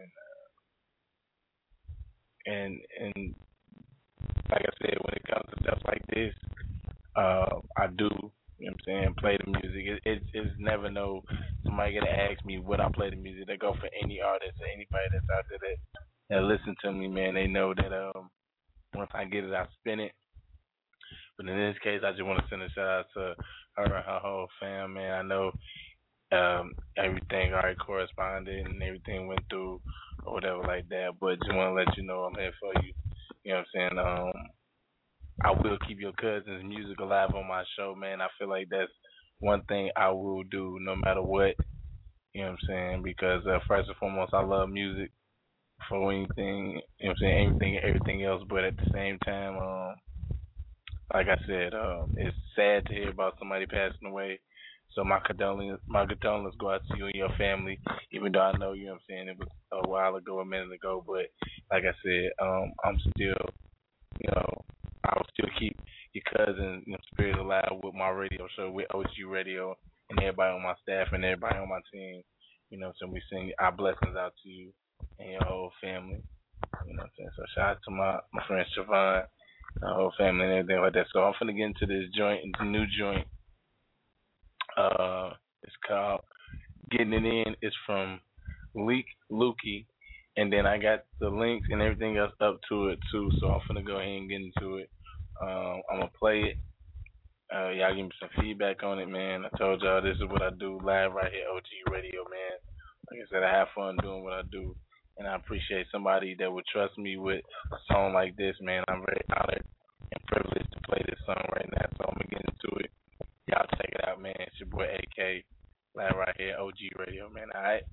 And, and like I said, when it comes to stuff like this, uh, I do, you know what I'm saying, play the music. It, it, it's never no, somebody gonna ask me would I play the music. They go for any artist or anybody that's out there that, that listen to me, man. They know that um, once I get it, I spin it. But in this case, I just want to send a shout out to her and her whole fam, man. I know um, everything already corresponded and everything went through or whatever like that. But just want to let you know I'm here for you. You know what I'm saying? Um, I will keep your cousin's music alive on my show, man. I feel like that's one thing I will do no matter what. You know what I'm saying? Because uh, first and foremost, I love music. for anything, you know what I'm saying, anything, everything else. But at the same time, um, like I said, um, it's sad to hear about somebody passing away. So my condolences, my condolences go out to you and your family. Even though I know, you know what I'm saying, it was a while ago, a minute ago. But like I said, um, I'm still, you know, I will still keep your cousin, you know, spirit alive with my radio show, with O G Radio, and everybody on my staff and everybody on my team. You know, so we send our blessings out to you and your whole family. You know what I'm saying? So shout out to my, my friend Siobhan, the whole family and everything like that. So I'm finna get into this joint, the new joint. Uh, it's called Getting It In. It's from Leak Lukey, and then I got the links and everything else up to it too. So I'm finna go ahead and get into it. Um, I'm gonna play it. Uh, y'all give me some feedback on it, man. I told y'all this is what I do live right here, O G Radio, man. Like I said, I have fun doing what I do, and I appreciate somebody that would trust me with a song like this, man. I'm very honored and privileged to play this song right now, so I'm gonna get into it. Y'all check it out, man. It's your boy A K, live right here, O G Radio, man. All right.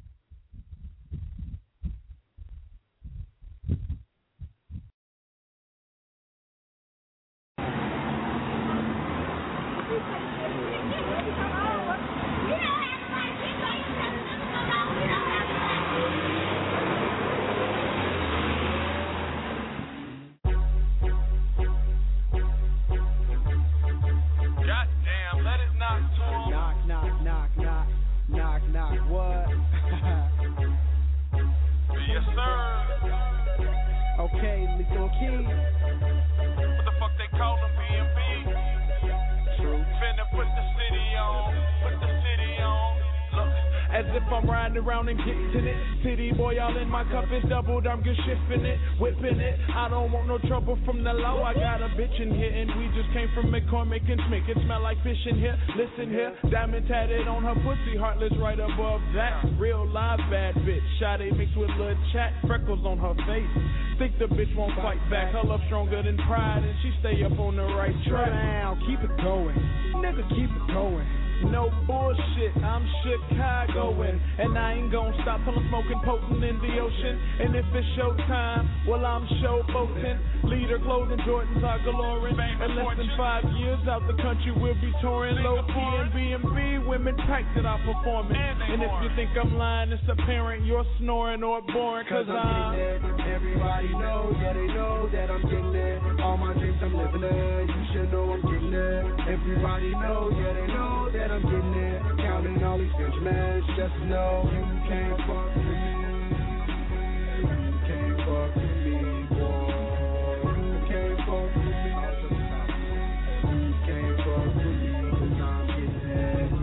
Around and getting it. City boy all in my cup is doubled. I'm good shifting it, whipping it. I don't want no trouble from the low. I got a bitch in here and we just came from McCormick and Smith. It smell like fish in here. Listen here, diamond tatted on her pussy, heartless right above that. Real live bad bitch. Shawty mixed with little chat, freckles on her face. Think the bitch won't fight back. Her love stronger than pride and she stay up on the right track. Now keep it going, nigga, keep it going. No bullshit, I'm Chicagoan, and I ain't gon' stop till I'm smoking potent in the ocean. And if it's showtime, well I'm showboating. Leader clothing, Jordans are galoring. In less than five years out the country we'll be touring. Low key and B and B, women packed that are performing. And if you think I'm lying, it's apparent you're snoring or boring. Cause, Cause I'm getting it. Everybody knows, yeah they know that I'm getting it. All my dreams I'm living it. You should know I'm getting it. Everybody knows, yeah they know that I'm getting it, counting all these Benjamins. Just know you can't fuck with me. You can't fuck with me, boy. You can't fuck with me. You can't fuck with me, cause I'm getting it.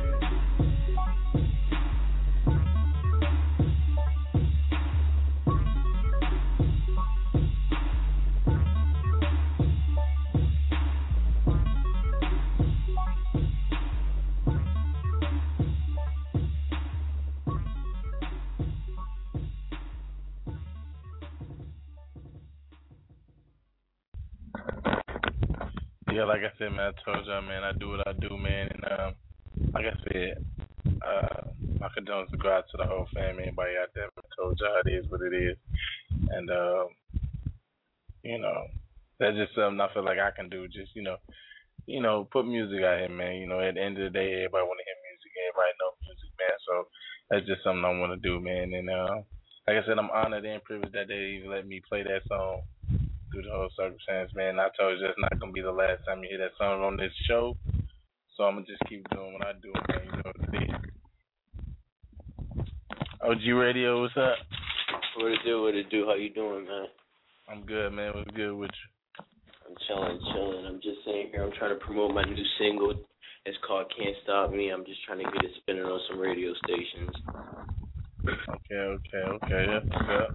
Yeah, like I said, man, I told y'all, man, I do what I do, man, and um, like I said, uh, my condolences go out to the whole family, anybody out there. I told y'all it is what it is, and um, you know, that's just something I feel like I can do. Just you know, you know, put music out here, man. You know, at the end of the day, everybody want to hear music, everybody know music, man. So that's just something I want to do, man. And uh, like I said, I'm honored and privileged that they even let me play that song through the whole circumstance, man. I told you it's not gonna be the last time you hear that song on this show, so I'm gonna just keep doing what I do, man. You know what it is. O G Radio, what's up? What it do? What it do? How you doing, man? I'm good, man. What's good with you? I'm chilling, chilling. I'm just sitting here. I'm trying to promote my new single. It's called Can't Stop Me. I'm just trying to get it spinning on some radio stations. Okay, okay, okay. That's what's up.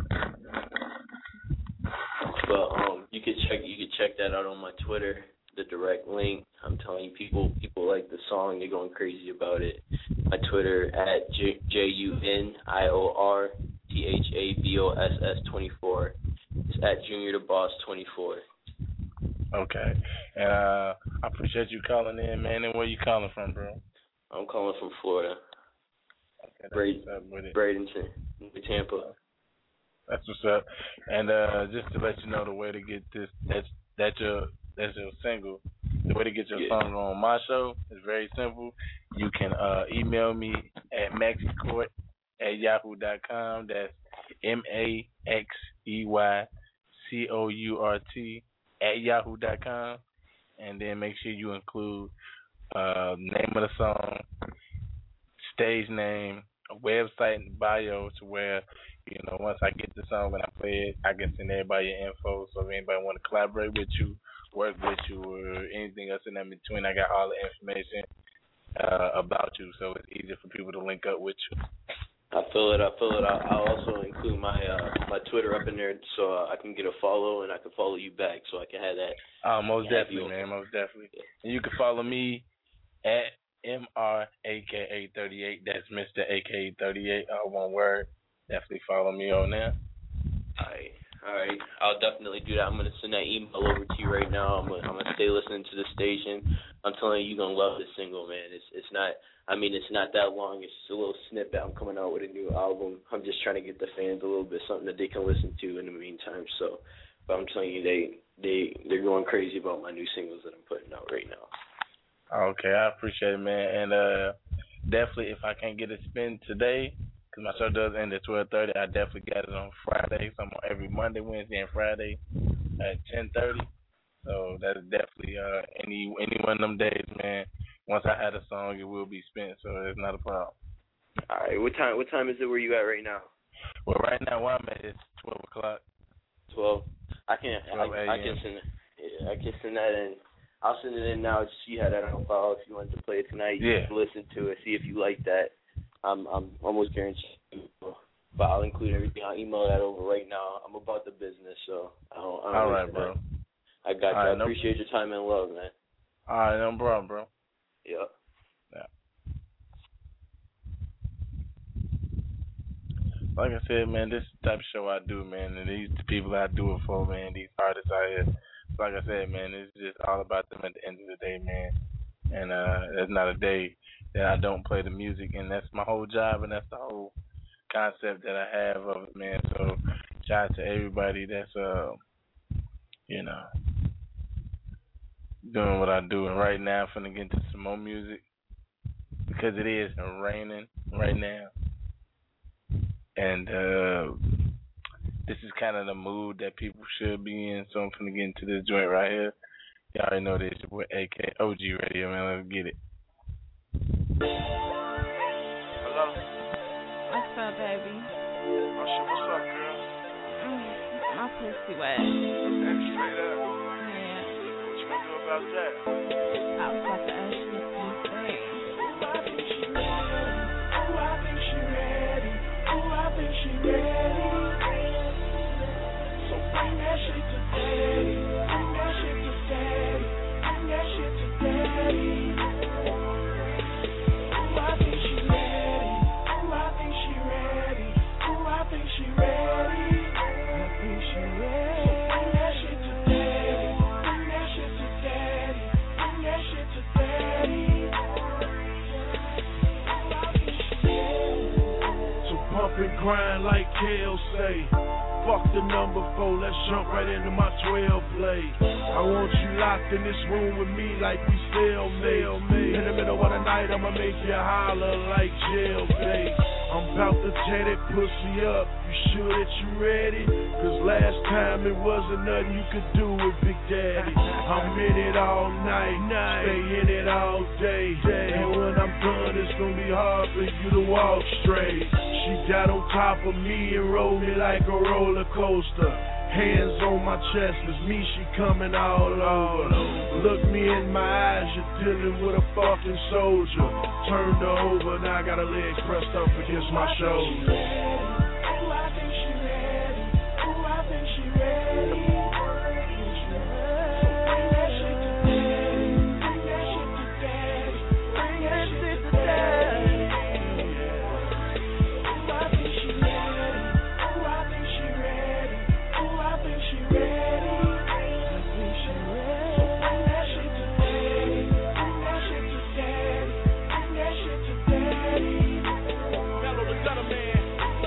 But um, you could check you could check that out on my Twitter, the direct link. I'm telling you, people people like the song. They're going crazy about it. My Twitter at J J U N I O R T H A B O S S twenty-four. It's at Junior the Boss twenty-four. Okay, and uh, I appreciate you calling in, man. And where you calling from, bro? I'm calling from Florida. Okay, Braid, Bradenton, Tampa. That's what's up. And uh, just to let you know the way to get this, that's that's your that's your single. The way to get your Yeah. song on my show is very simple. You can uh, email me at maxicourt at yahoo dot com. That's M A X E Y C O U R T at yahoo dot com. And then make sure you include uh, name of the song, stage name, a website and bio to where, you know, once I get the song and I play it, I can send everybody your info. So if anybody want to collaborate with you, work with you, or anything else in that between, I got all the information uh, about you. So it's easier for people to link up with you. I feel it. I feel it. I'll, I'll also include my uh, my Twitter up in there so uh, I can get a follow and I can follow you back so I can have that. Oh, most have definitely, you. man. Most definitely. And you can follow me at M R A K A thirty-eight. That's Mister A K A thirty-eight, all one word. Definitely follow me on there. All right. All right. I'll definitely do that. I'm going to send that email over to you right now. I'm going I'm to stay listening to the station. I'm telling you, you're going to love this single, man. It's it's not, I mean, it's not that long. It's just a little snippet. I'm coming out with a new album. I'm just trying to get the fans a little bit something that they can listen to in the meantime. So, but I'm telling you, they, they, they're going crazy about my new singles that I'm putting out right now. Okay, I appreciate it, man. And uh, definitely, if I can't get a spin today, because my show does end at twelve thirty, I definitely got it on Friday. So I'm on every Monday, Wednesday, and Friday at ten thirty. So that's definitely uh, any any one of them days, man. Once I had a song, it will be spent, so it's not a problem. All right. What time What time is it where you at right now? Well, right now where I'm at is twelve o'clock. twelve. I can I, I can a m send yeah, I can send that in. I'll send it in now just so you have that on file if you want to play it tonight. You Yeah. can listen to it, see if you like that. I'm I'm almost guaranteed. But I'll include everything. I'll email that over right now. I'm about the business, so I don't. I don't All waste right, the bro. time. I got you. All right, I no- appreciate your time and love, man. All right, no problem, bro. Yeah. Yeah. Like I said, man, this is the type of show I do, man, and these the people I do it for, man, these artists out here. Like I said, man, it's just all about them at the end of the day, man. And uh, there's not a day that I don't play the music, and that's my whole job, and that's the whole concept that I have of it, man. So shout out to everybody that's, uh, you know, doing what I do. And right now, I'm finna get into some more music because it is raining right now. And uh, this is kind of the mood that people should be in, so I'm finna get into this joint right here. Y'all already know this, your boy A K O G Radio, man. Let's get it. Hello? What's up, baby? Oh shit, what's up, girl? Mm, my pussy wet. Hey, straight up. Yeah. What you gonna do about that? I was about to ask you a few things. I think she ready. Oh, I think she ready. Oh, I think she ready. So bring that shit to daddy. Bring that shit to daddy. Bring that shit to daddy. Oh, I think she ready. Oh, I think she ready. Oh, I think she ready. I think she ready. So bring that shit to daddy. Bring that shit to daddy. Bring that shit to daddy. So bump and grind like Kale say. Fuck the number four, let's jump right into my twelve play. I want you locked in this room with me like we still made. In the middle of the night, I'ma make you holler like jailbait. I'm about to tear that pussy up. You sure that you ready? Cause last time it wasn't nothing you could do with Big Daddy. I'm in it all night, stay in it all day. And when I'm done, it's gonna be hard for you to walk straight. She got on top of me and rolled me like a roller coaster. Hands on my chest, it's me, she coming all over. Look me in my eyes, you're dealing with a fucking soldier. Turned her over, now I got her legs pressed up against my shoulder. Oh, I think she ready. Oh, I think she ready. Bring that shit to daddy. Bring that shit to daddy. Bring that shit to daddy. Oh, I think she ready. Oh, I think she ready. Oh, I think she ready. I think she ready. So bring that shit to daddy. Bring that shit to daddy. Bring that shit to daddy. Mellow the Gunner Man.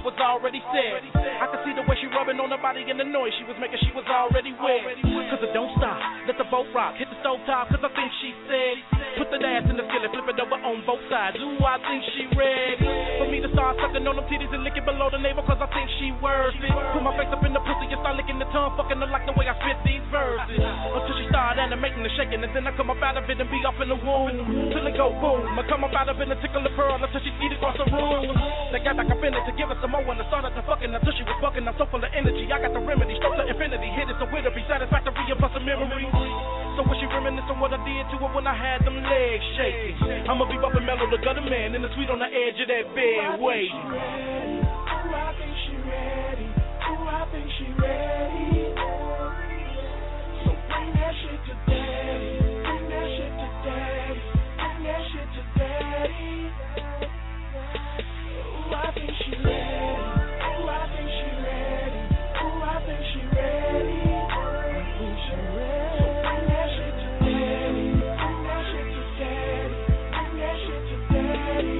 it was already said. I could see the way she rubbing on her body and the noise she was making, she was already wet. Cause it don't stop, let the boat rock, hit the stove top, cause I think she said, put the ass in the skillet, flip it over on both sides. Ooh, I think she ready for me to start sucking on them titties and licking below the navel, cause I think she worth it. Put my face up in the pussy and start licking the tongue, fucking her like the way I spit these verses. Until she start animating and shaking, and then I come up out of it and be up in the womb, till it go boom. I come up out of it and tickle the pearl until she eat across the room. They got like a finish to give her some more when I started to fucking until she was bucking. I'm so full of energy, I got the remedy, stroke to infinity, hit it so it'll be satisfactory and plus a memory. So when she reminisce on what I did to her when I had them legs shaking, I'ma be bumping mellow the gutter man in the suite on the edge of that bed waiting. Ooh, I think she ready. Ooh, I think she ready. So bring that shit to daddy. Bring that shit to daddy. Bring that shit to daddy. Ooh, I think she ready. Ooh, I think she ready. Ooh, I think she ready. I think she ready. So bring that shit to daddy. Bring that shit to daddy. Bring that shit to daddy.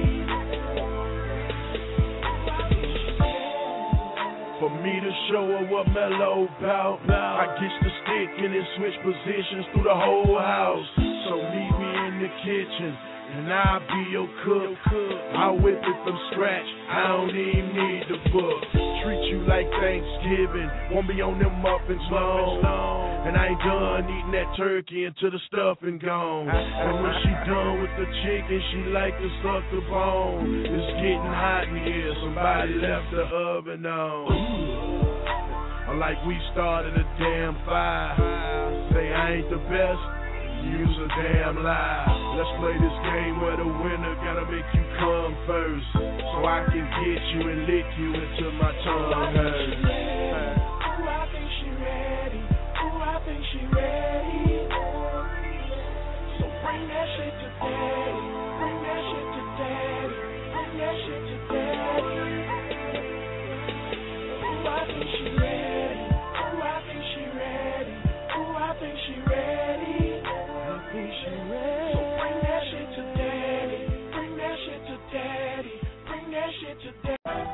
For me to show her what mellow bout, I get the stick and then switch positions through the whole house. So meet me in the kitchen and I'll be your cook. I'll whip it from scratch, I don't even need the book. Treat you like Thanksgiving, won't be on them muffins long. And I ain't done eating that turkey until the stuffing gone. And when she done with the chicken, she like to suck the bone. It's getting hot in here, somebody left the oven on. I like we started a damn fire. Say I ain't the best, use a damn lie. Let's play this game where the winner gotta make you come first, so I can get you and lick you until my tongue hurts. Ooh, I think she ready. Ooh, I think she ready. So bring that shit to daddy. Bring that shit to daddy. Bring that shit to daddy. Ooh, I think she ready. Ooh, I think she ready. Ooh, I think she ready. So bring that shit to daddy. Bring that shit to daddy. Bring that shit to daddy.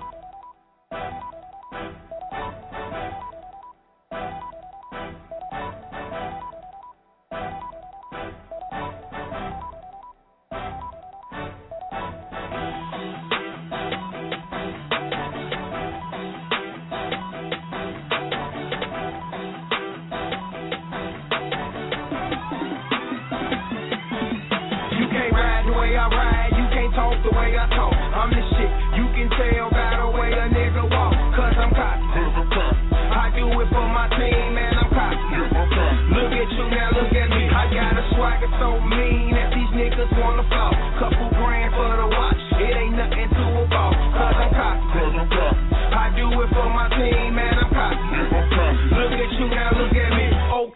The way I talk, I'm the shit. You can tell by the way a nigga walk, cause I'm cocky. I do it for my team, man, I'm cocky. Look at you now, look at me. I got a swagger so mean that these niggas wanna fall. Couple grand for the watch, it ain't nothing to a ball, cause I'm cocky. I do it for my team, man, I'm cocky. Look at you now, look at me.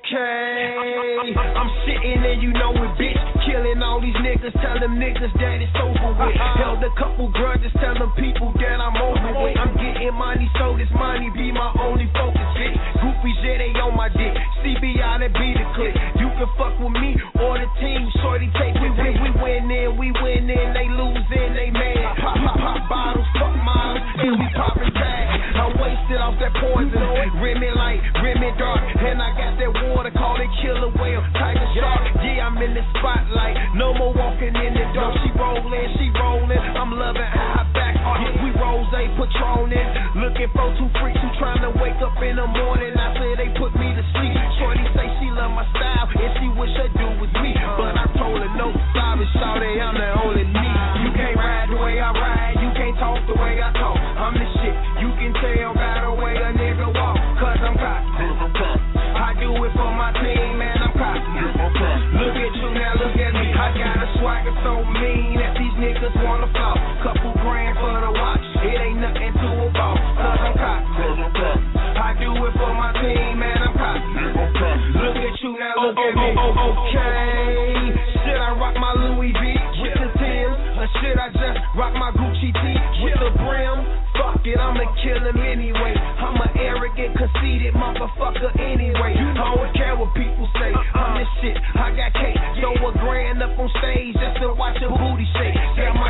Okay, I'm sitting and you know it, bitch. Killing all these niggas, tell them niggas that it's over with. Held a couple grudges, tell them people that I'm over with. I'm getting money, so this money be my only focus, bitch. Groupies, yeah, they on my dick. C B I, that be the click. You can fuck with me or the team, shorty take we win. We winning, we winning, they losing, they mad. Pop, pop, pop bottles, fuck models, and we popping tags. I'm wasted off that poison, Remy light, Remy dark, and I got that water, call it killer whale, tiger shark. Yeah, I'm in the spotlight, no more walking in the dark. She rolling, she rolling, I'm loving how I back off. Yeah, we rose, patroning, looking for two freaks who trying to wake up in the morning. I say they put me to sleep. Shorty say she love my style and she wish her do with me, but I told her no, sorry, shawty, I'm the only me. You can't ride the way I ride, you can't talk the way I talk. I'm the shit, you can tell by the way a nigga walk, cause I'm cocky. I do it for my team, man, I'm cocky. Look at you now, look at me. I got a swagger so mean that these niggas wanna flop. Couple grand for the watch, it ain't nothing to a ball, cause I'm cocky. I do it for my team, man, I'm cocky. Look at you now, look at me. Okay, should I rock my Louis V with the Timbs, or should I just rock my Gucci tee with the brim? Fuck it, I'ma kill him anyway. I'm an arrogant, conceited motherfucker anyway. I don't care what people say, I'm the shit, I got cake. Throw a grand up on stage just to watch a booty shake. Got my Joe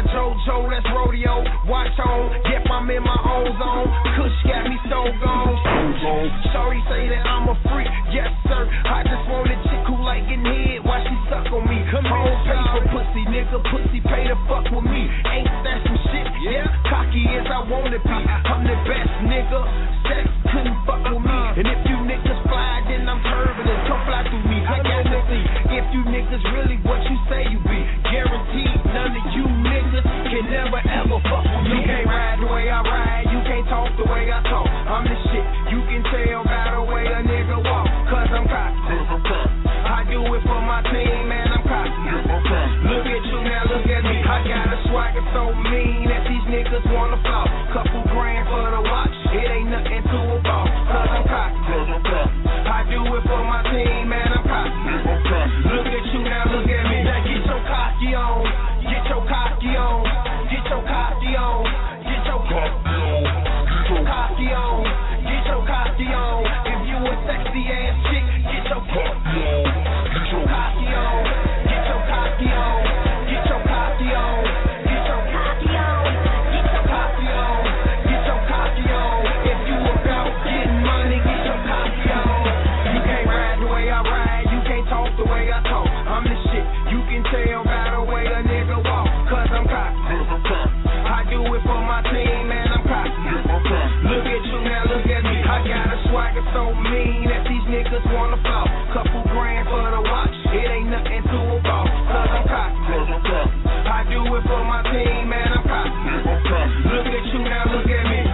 mojo, that's rodeo. Watch on, yep, I'm in my own zone. Kush got me so gone. Shorty say that I'm a freak, yes sir. I just want a chick who like getting head while she suck on me. Come on, pay for pussy, nigga, pussy pay to fuck with me. Ain't that some shit? Yeah, cocky as I wanna be. I'm the best, nigga. Sex couldn't fuck with me. And if you niggas fly, then I'm turbulent. Come fly through me. I got to see if you niggas really what you say you be. Guaranteed none of you niggas can never ever fuck with me. You can't ride the way I ride. You can't talk the way I talk. I'm the shit. You can tell by the way a nigga walk. Cause I'm cocky. I do it for my team, man. I'm cocky. Look at you now, look at me. I got a swagger so mean that these niggas wanna flop. Couple grand for the watch. It ain't nothing to a boss. Cause I'm cocky. I do it for my team, man. I'm cocky. Look at you now, look at me. Now get your cocky on. Get your cocky on. Get your cocky on. Get your cocky on. Get your cocky on. Get your cocky on. If you a sexy ass chick, get your cocky on. Get your cocky on. Get your cocky on. Get your cocky on. Get your cocky on. Get your cocky on. Get your cocky on. If you about getting money, get your cocky on. You can't ride the way I ride. You can't talk the way I talk. I'm the shit. You can tell by the way a nigga walk. Cause I'm cocky. I do it for my team, man. I'm cocky. Look at you now, look at me. I got a swagger so mean that these niggas wanna flop. Couple grand for the watch. It ain't nothing to a boss. Cause I'm cocky. I do it for my team, man. I'm cocky. Look at you now, look at me.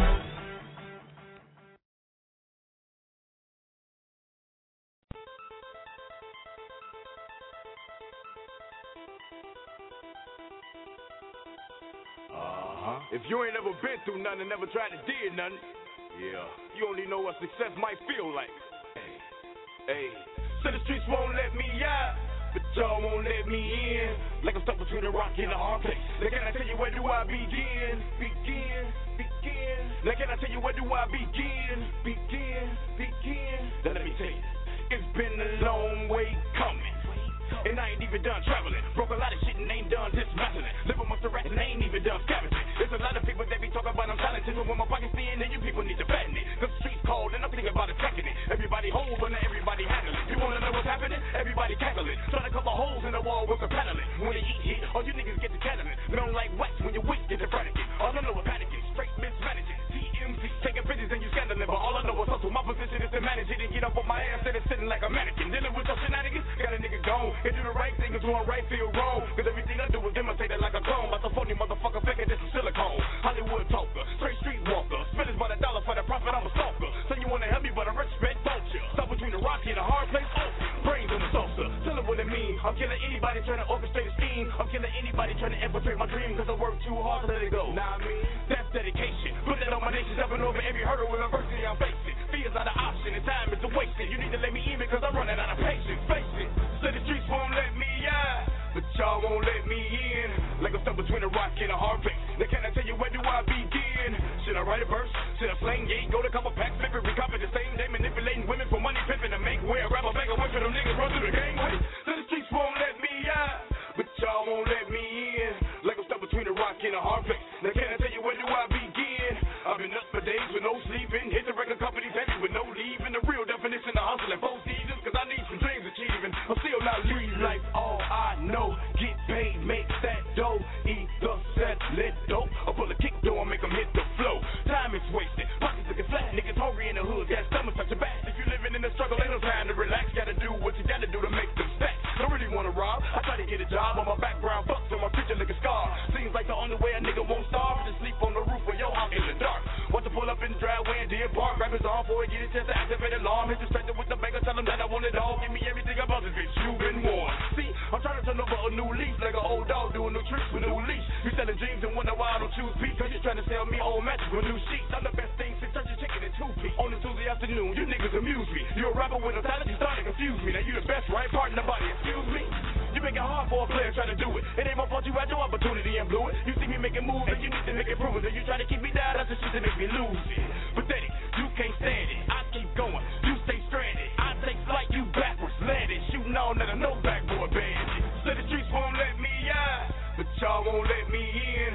Uh-huh. If you ain't never been through nothing, never tried to did nothing, yeah, you only know what success might feel like. Hey, hey, so the streets won't let me out, but y'all won't let me in. Like I'm stuck between a rock and a hard place. Now can I tell you where do I begin? Begin, begin. Now can I tell you where do I begin? Begin, begin. Now let me tell you, it's been a long way coming. And I ain't even done traveling. Broke a lot of shit and ain't done dismantling. Live amongst the rats and I ain't even done scavenging. There's a lot of people that be talking about I'm talented, but when my pocket's thin, then you people need to fatten it. Cause the streets cold and I'm thinking about attacking it. Everybody hold, but not everybody handle it. You wanna know what's happening? Everybody tackle it. Trying to cover holes in the wall with a paneling. When they eat hit, all you niggas get the canneling. Smell like wax when your witch get the frantic. All I know is panicking, straight mismanaging. T M Z, taking pictures and you scandaling. But all I know is hustle. My position is to manage it and get up on my ass instead of sitting like a mannequin. Dealing with your shenanigans, got a nigga gone. And do the right thing is doing right, feel wrong. Cause everything I do is imitate it like a clone. Like a phony motherfucker faking this is silicone. Hollywood talker, straight street walker. Spillers by the dollar for the profit, I'm a stalker. So you wanna help me, but I respect vulture. Stop between the rock and a hard place. Oh, brains in the saucer. Tell them what it mean. I'm killing anybody trying to orchestrate a scheme. I'm killing anybody trying to infiltrate my dream. Cause I work too hard to let it go. Nah, I mean, that's dedication. Put that on my nation, jumping over every hurdle with adversity I'm facing. Fear's not an option and time is a wasting. You need to let me in because I'm running out of patience. Face it. So the streets won't let me out, but y'all won't let me in. Like I'm stuck between a rock and a hard place. Now can I tell you where do I begin? Should I write a verse? Should I slang gate? Go to couple packs, flip it, recopy the same day, manipulating women for money, pimping to make way. Grab a bag of work for them niggas run through the game with it. So the streets won't let me out, but y'all won't let me in. Like I'm stuck between a rock and a hard place. Now can I tell you where do I begin? I've been up for days with no sleeping, hit the record companies heavy with no leaving. The real definition of hustling, four seasons, cause I need some dreams achieving. I'm still not leaving like all I know. Get paid, make that dough, either set, let dope, or pull a kick door and make them hit the flow. Time is wasted, pockets looking flat, niggas hungry in the hood, got stomachs such a bad. If you living in the struggle, ain't no time to relax. Gotta do what you gotta do to make them stack. Don't really wanna rob, I try to get a job on my background, fuck so my picture looking scar. Seems like the only way a nigga won't starve is to sleep on the roof of your house in the dark. Want to pull up in the driveway and Deer Park, grab his arm for it, get his chest to activate alarm. Hit the stranger with the bagel, tell him that I want it all. Give me everything about this bitch, you been warned. See, I'm trying to turn over a new leaf like an old dog doing new tricks with new leash. You selling dreams and wonder why I don't choose peace. Cause you trying to sell me old matches with new sheets. I'm the best thing since church chicken and two feet. On a Tuesday afternoon, you niggas amuse me. You a rapper with no talent, you starting to confuse me. Now you the best, right? Part in the body, excuse me. You make it hard for a player trying to do it. It ain't my fault you had your opportunity and blew it. You see me making moves and you need to make it prove it. And you try to keep me down, that's the shit that make me lose it. Pathetic, you can't stand it. I keep going, you stay stranded. I take flight, you backwards, landed. Shooting all that I know backboard bandit. So the streets won't let me out, but y'all won't let me in.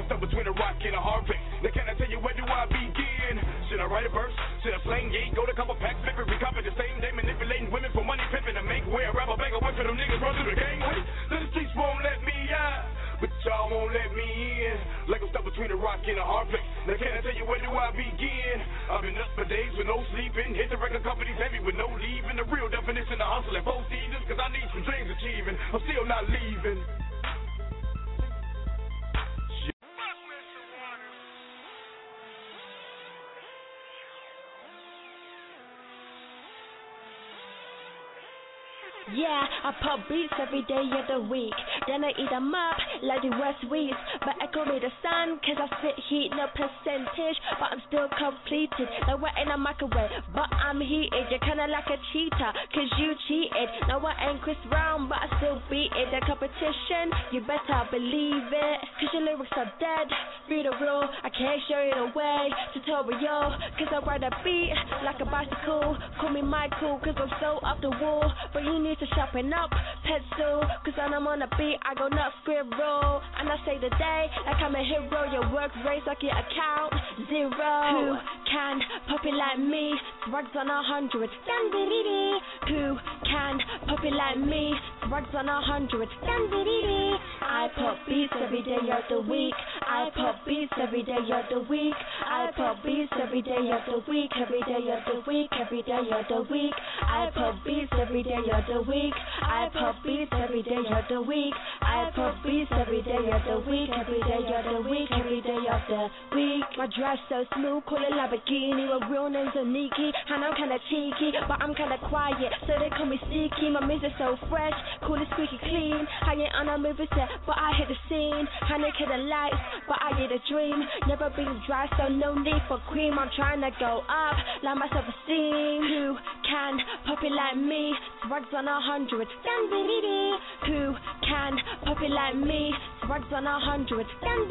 I'm stuck between a rock and a hard place. Now can I tell you where do I begin? Should I write a verse? Should I slang gate? Go to couple packs, flip it, recover the same day, manipulating women for money, pimping to make way. I rap a bag of work for them niggas run through the gangway. Then the streets won't let me out, but y'all won't let me in. Like I'm stuck between a rock and a hard place. Now can I tell you where do I begin? I've been up for days with no sleeping, hit the record companies heavy with no leaving. The real definition of hustle and four seasons, cause I need some dreams achieving. I'm still not leaving. Yeah, I pop beats every day of the week. Then I eat them up like the West Weeds. But echo me the sun, cause I spit heat, no percentage. But I'm still completed. No, we're in a microwave, but I'm heated. You're kinda like a cheater, cause you cheated. No, I ain't Chris Brown, but I still beat it. The competition, you better believe it. Cause your lyrics are dead. Read the rule, I can't show you the way. Tutorial, cause I ride a beat like a bicycle. Call me Michael, cause I'm so up the wall. But you need to sharpen up, pencil, cause when I'm on the beat, I go nuts, squirrel. And I say the day, like I'm a hero. Your work rates like your account, zero. Who can pop it like me? Rugs on a hundred, who can pop it like me? Rugs on a hundred, I pop beats every day of the week. I pop beats every day of the week. I pop beats every day of the week. Every day of the week, every day of the week. I pop beats every day of the week. I pop beats every day of the week. I pop beats every day of the week. Every day of the week, every day of the week. My dress so smooth, call it Lamborghini. My real name's Aniki, and I'm kinda cheeky, but I'm kinda quiet, so they call me sneaky. My music so fresh, cool and squeaky clean. I ain't on a movie set, but I hit the scene. I ain't hit the lights, but I get a dream. Never been dry, so no need for cream. I'm trying to go up, like my self-esteem. Who can pop it like me? Rugs on a hundred, who can pop it like me? Rugs on a hundred,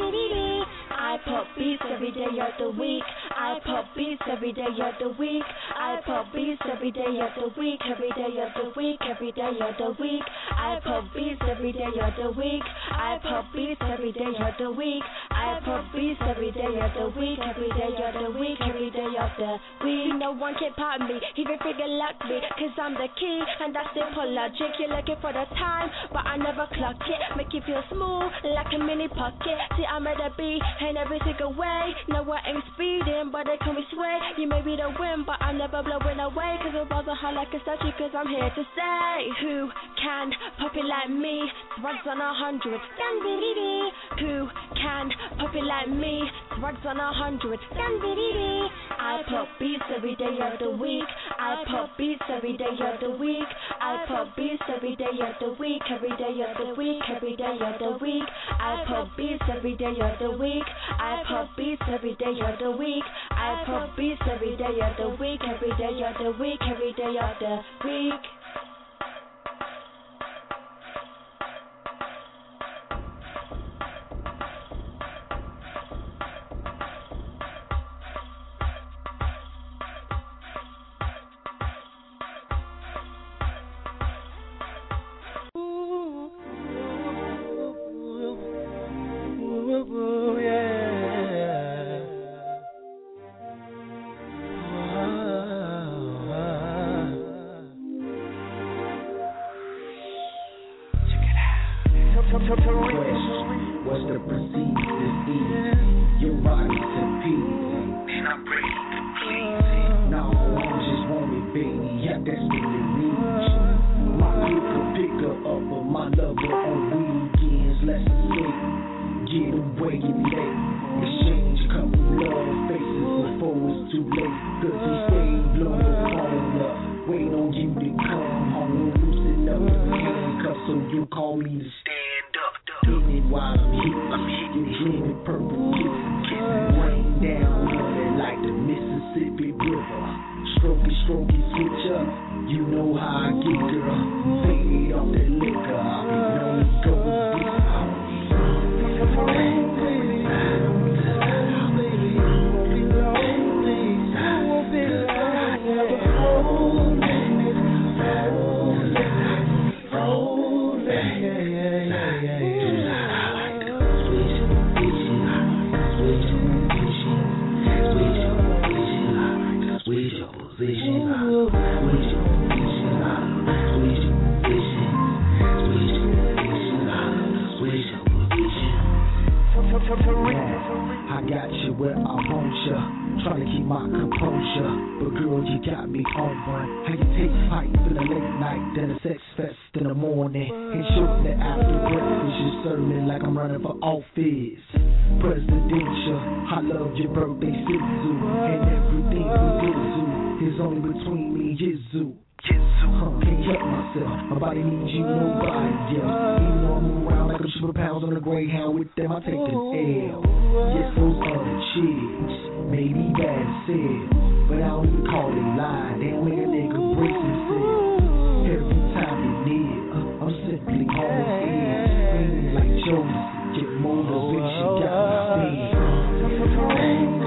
I pop beats every day of the week. I pop beats every day of the week. I pop beats every day of the week. Every day of the week, every day of the week. I pop beats every day of the week. I pop beats every day of the week. I pop beats every day of the week. Every day of the week, every day of the week. No one can pop me, even figure like me, cause I'm the key, and that's simple logic. You're looking for the time, but I never clock it. Make you feel smooth, like a mini pocket. See, I'm at the beat, in every single way. No, I ain't speeding, but they call me sway. You may be the wind, but I'm never blowing away, cause the balls are hot like a statue, cause I'm here to say, who can pop it like me? Rugs on a hundred, who can pop it like me? Rugs on a hundred, I pop beats every day of the week. I pop beats every day of the week. I pop beats every day of the week. Every day of the week, every day of the week. I pop beats every day of the week. I pop beats every day of the week. I pop beats every day of the week. Every day of the week, every day of the week. What's the perceived disease? Your body's at peace, and I'm ready to please. No, I just want it, baby. Yeah, that's what it means. My liquor picker up, but my lover on weekends. Let's escape, get away, get late. Exchange a couple love faces before it's too late. Cause he stayed blowing phone up, wait on you to come home. Loosen up the handcuffs so you call me to stand up. While I'm here, I'm hitting, hitting purple got you where I want you. Trying to keep my composure, but girl, you got me on one. How you take fight for the late night, then a sex fest in the morning, and shortly after breakfast you serve me like I'm running for office. Presidential, I love your birthday sizzle, and everything we do is only between me and you. Huh, can't help myself, my body needs you, nobody else. Even though I move around like I'm super pounds on a Greyhound, with them I take an L. Yes, those other chicks may be bad said, but I don't even call it lie. They don't make a nigga brace himself. Every time you near, I'm simply on the edge. Feeling like Joseph, get motivation, got me spin.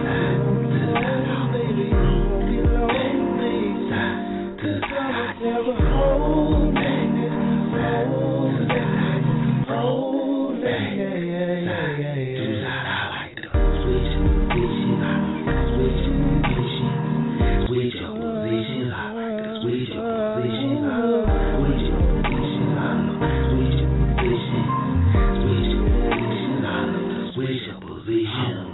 Never hold me, hold me, hold me, yeah, yeah, yeah, yeah, yeah. I like the switch position, I like the switch position, switch your position, I like the switch your position, I switch your position, I switch your position, switch your position, I switch your position.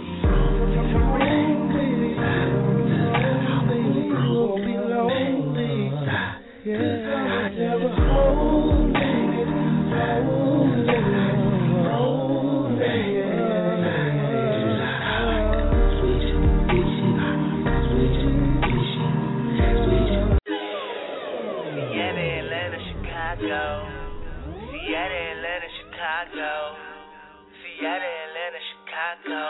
Yeah, never hold me, hold me, hold me, switch position, switch position, switch. Seattle, Atlanta, Chicago. Seattle, Atlanta, Chicago. Seattle, Atlanta, Chicago.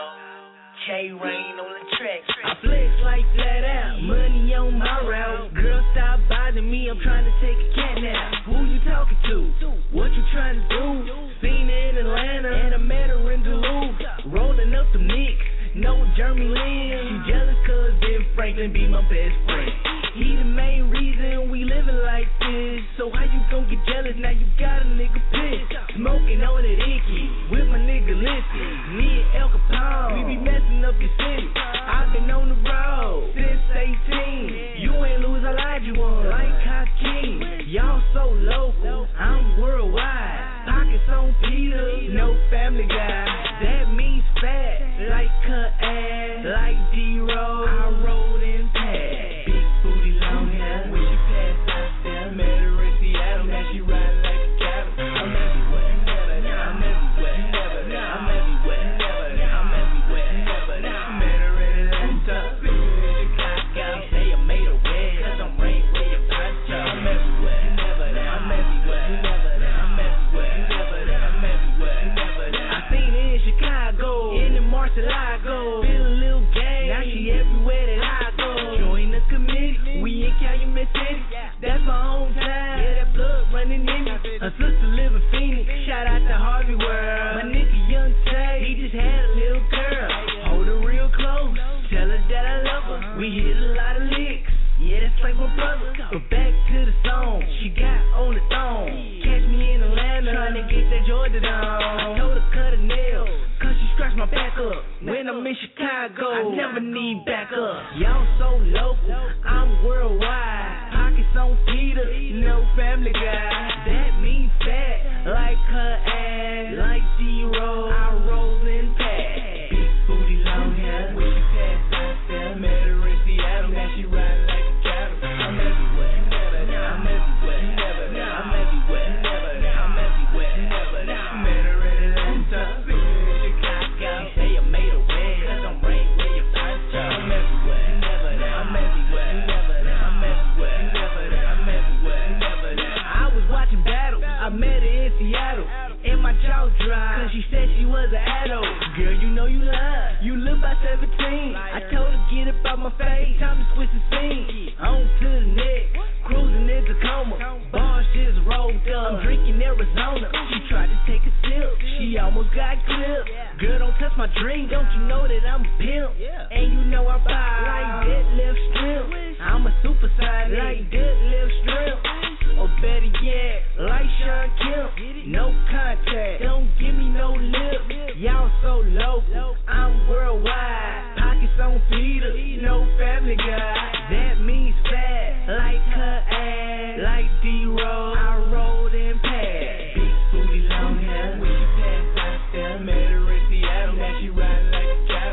K-Rain on the track. I flex like flat out, money on my route. Girl, stop bothering me, I'm trying to take a cat now. Who you talking to? What you trying to do? Seen her in Atlanta, and I met her in Duluth. Rolling up the nicks, no Jeremy Lin. She jealous cause Ben Franklin be my best friend. He the main reason we living like this. So how you gon' get jealous now you got a nigga pissed? Smoking on that icky with my nigga Lissy. Me and El Capone, we be messing up your city. I've been on the road since eighteen. You ain't lose, I lied you on like Hakeem. Y'all so local, I'm worldwide. Pockets on Peter, no family guy. That means fat, like cut ass, like D-Roll. I rode in past, big booty long hair. When she passed out there, met her in Seattle. Now she riding like a cattle. I'm everywhere, never, I'm everywhere, never, I'm everywhere, never, I'm everywhere, never. Met her in Atlanta, in Chicago. Say I made her wet, cause I'm right where you punch her. I'm everywhere, never, I'm everywhere, never, I'm everywhere, never, I'm everywhere, never. I seen her in Chicago, in the Marcelago. Feel a little gay, now she everywhere that I go. Join the committee, we in Calumet City. That's my hometown, yeah, that blood running in me. Her sister live in Phoenix, shout out to Harvey World. My nigga Young Tay, he just had a little girl. Hold her real close, tell her that I love her. We hit a lot of licks, yeah, that's like my brother. But back to the song, she got on the thong. Catch me in Atlanta, trying to get that Georgia down. I told her cut a nail, cause she scratched my back up. When I'm in Chicago, I never need backup. Y'all so local, I'm worldwide. Pockets on Peter, no family guy. That means fat, like her ass, like D-Roll. I roll in past, big booty long hair. When she passed out there, met her in Seattle. Now she riding like a cattle. I'm everywhere, never, I'm everywhere, never, I'm everywhere, never, I'm everywhere, never. Met her in Atlanta, in Chicago. She say I made her wet, cause I'm right where you punch her. I'm everywhere, never, I'm everywhere, never, I'm everywhere, never, I'm everywhere, never. I was watching battle, I met her in Seattle, and my jaw dry, cause she said she was an adult. Girl, you know you lied, you look by seventeen. I told her get up out my face, time to switch the scene. On to the next, cruising in Tacoma, bar shit's rolled up. I'm drinking Arizona, she tried to take a sip, she almost got clipped. Girl, don't touch my drink, don't you know that I'm a pimp? And you know I buy like deadlift strip. I'm a super side like deadlift strip. Or better yet, like Sean Kemp, no contact, don't give me no lip. Y'all so local, I'm worldwide. Pockets on Peter, no family guy. That means fat, like her ass, like D-Roll. I rolled in past, big booty long hair. When she passed out there, met her in Seattle. Now she riding like a cattle.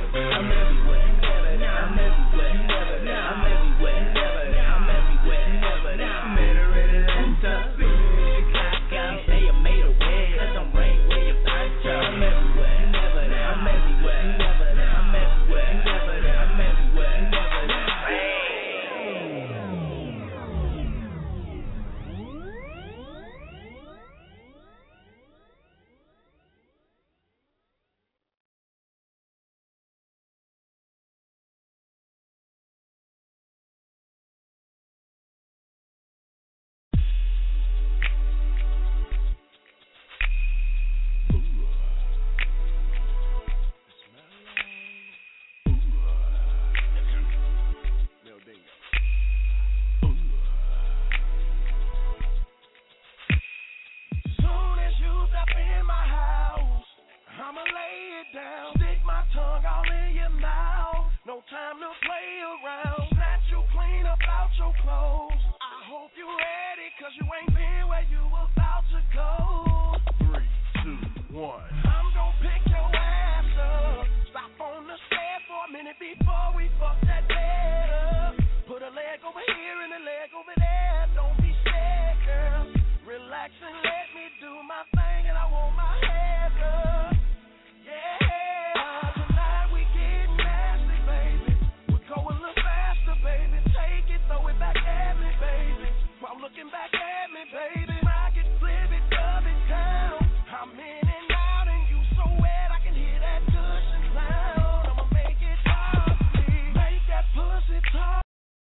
it down. Stick my tongue all in your mouth. No time to play around. Snatch you clean up out your clothes. I hope you ready, cause you ain't been where you about to go. Three, two, one. I'm gonna pick your ass up. Stop on the stairs for a minute before we fuck that bed up. Put a leg over here and a leg over there. Don't be scared, girl. Relax and let me do my thing, and I want my head up. Yeah, tonight we getting nasty, baby. We're going a little faster, baby. Take it, throw it back at me, baby. While looking back at me, baby. Rock it, flip it, dub it down. I'm in and out, and you so wet, I can hear that cushion sound. I'ma make it hard for me. Make that pussy talk.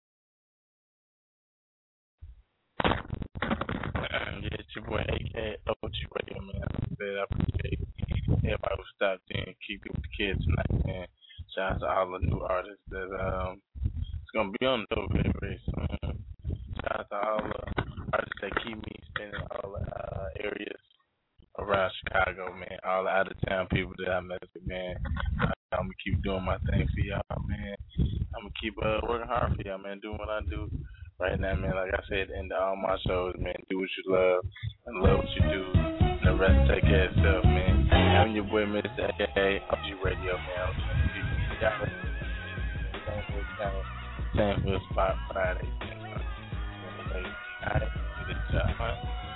Yeah, it's your boy A K O G Radio, man. I said I appreciate everybody who stopped in and keep it with the kids tonight, man. Shout out to all the new artists that um it's gonna be on the show very, very soon. Shout out to all the artists that keep me spinning all the uh, areas around Chicago, man. All the out of town people that I met with, man. I'm gonna keep doing my thing for y'all, man. I'm gonna keep uh, working hard for y'all, man. Doing what I do. Right now, man, like I said, in all my shows, man, do what you love and love what you do. And the rest take care of itself, man. I'm your boy, Mister A K A O G Radio, man. You got it. Same for the spot Friday. All right, good job, huh?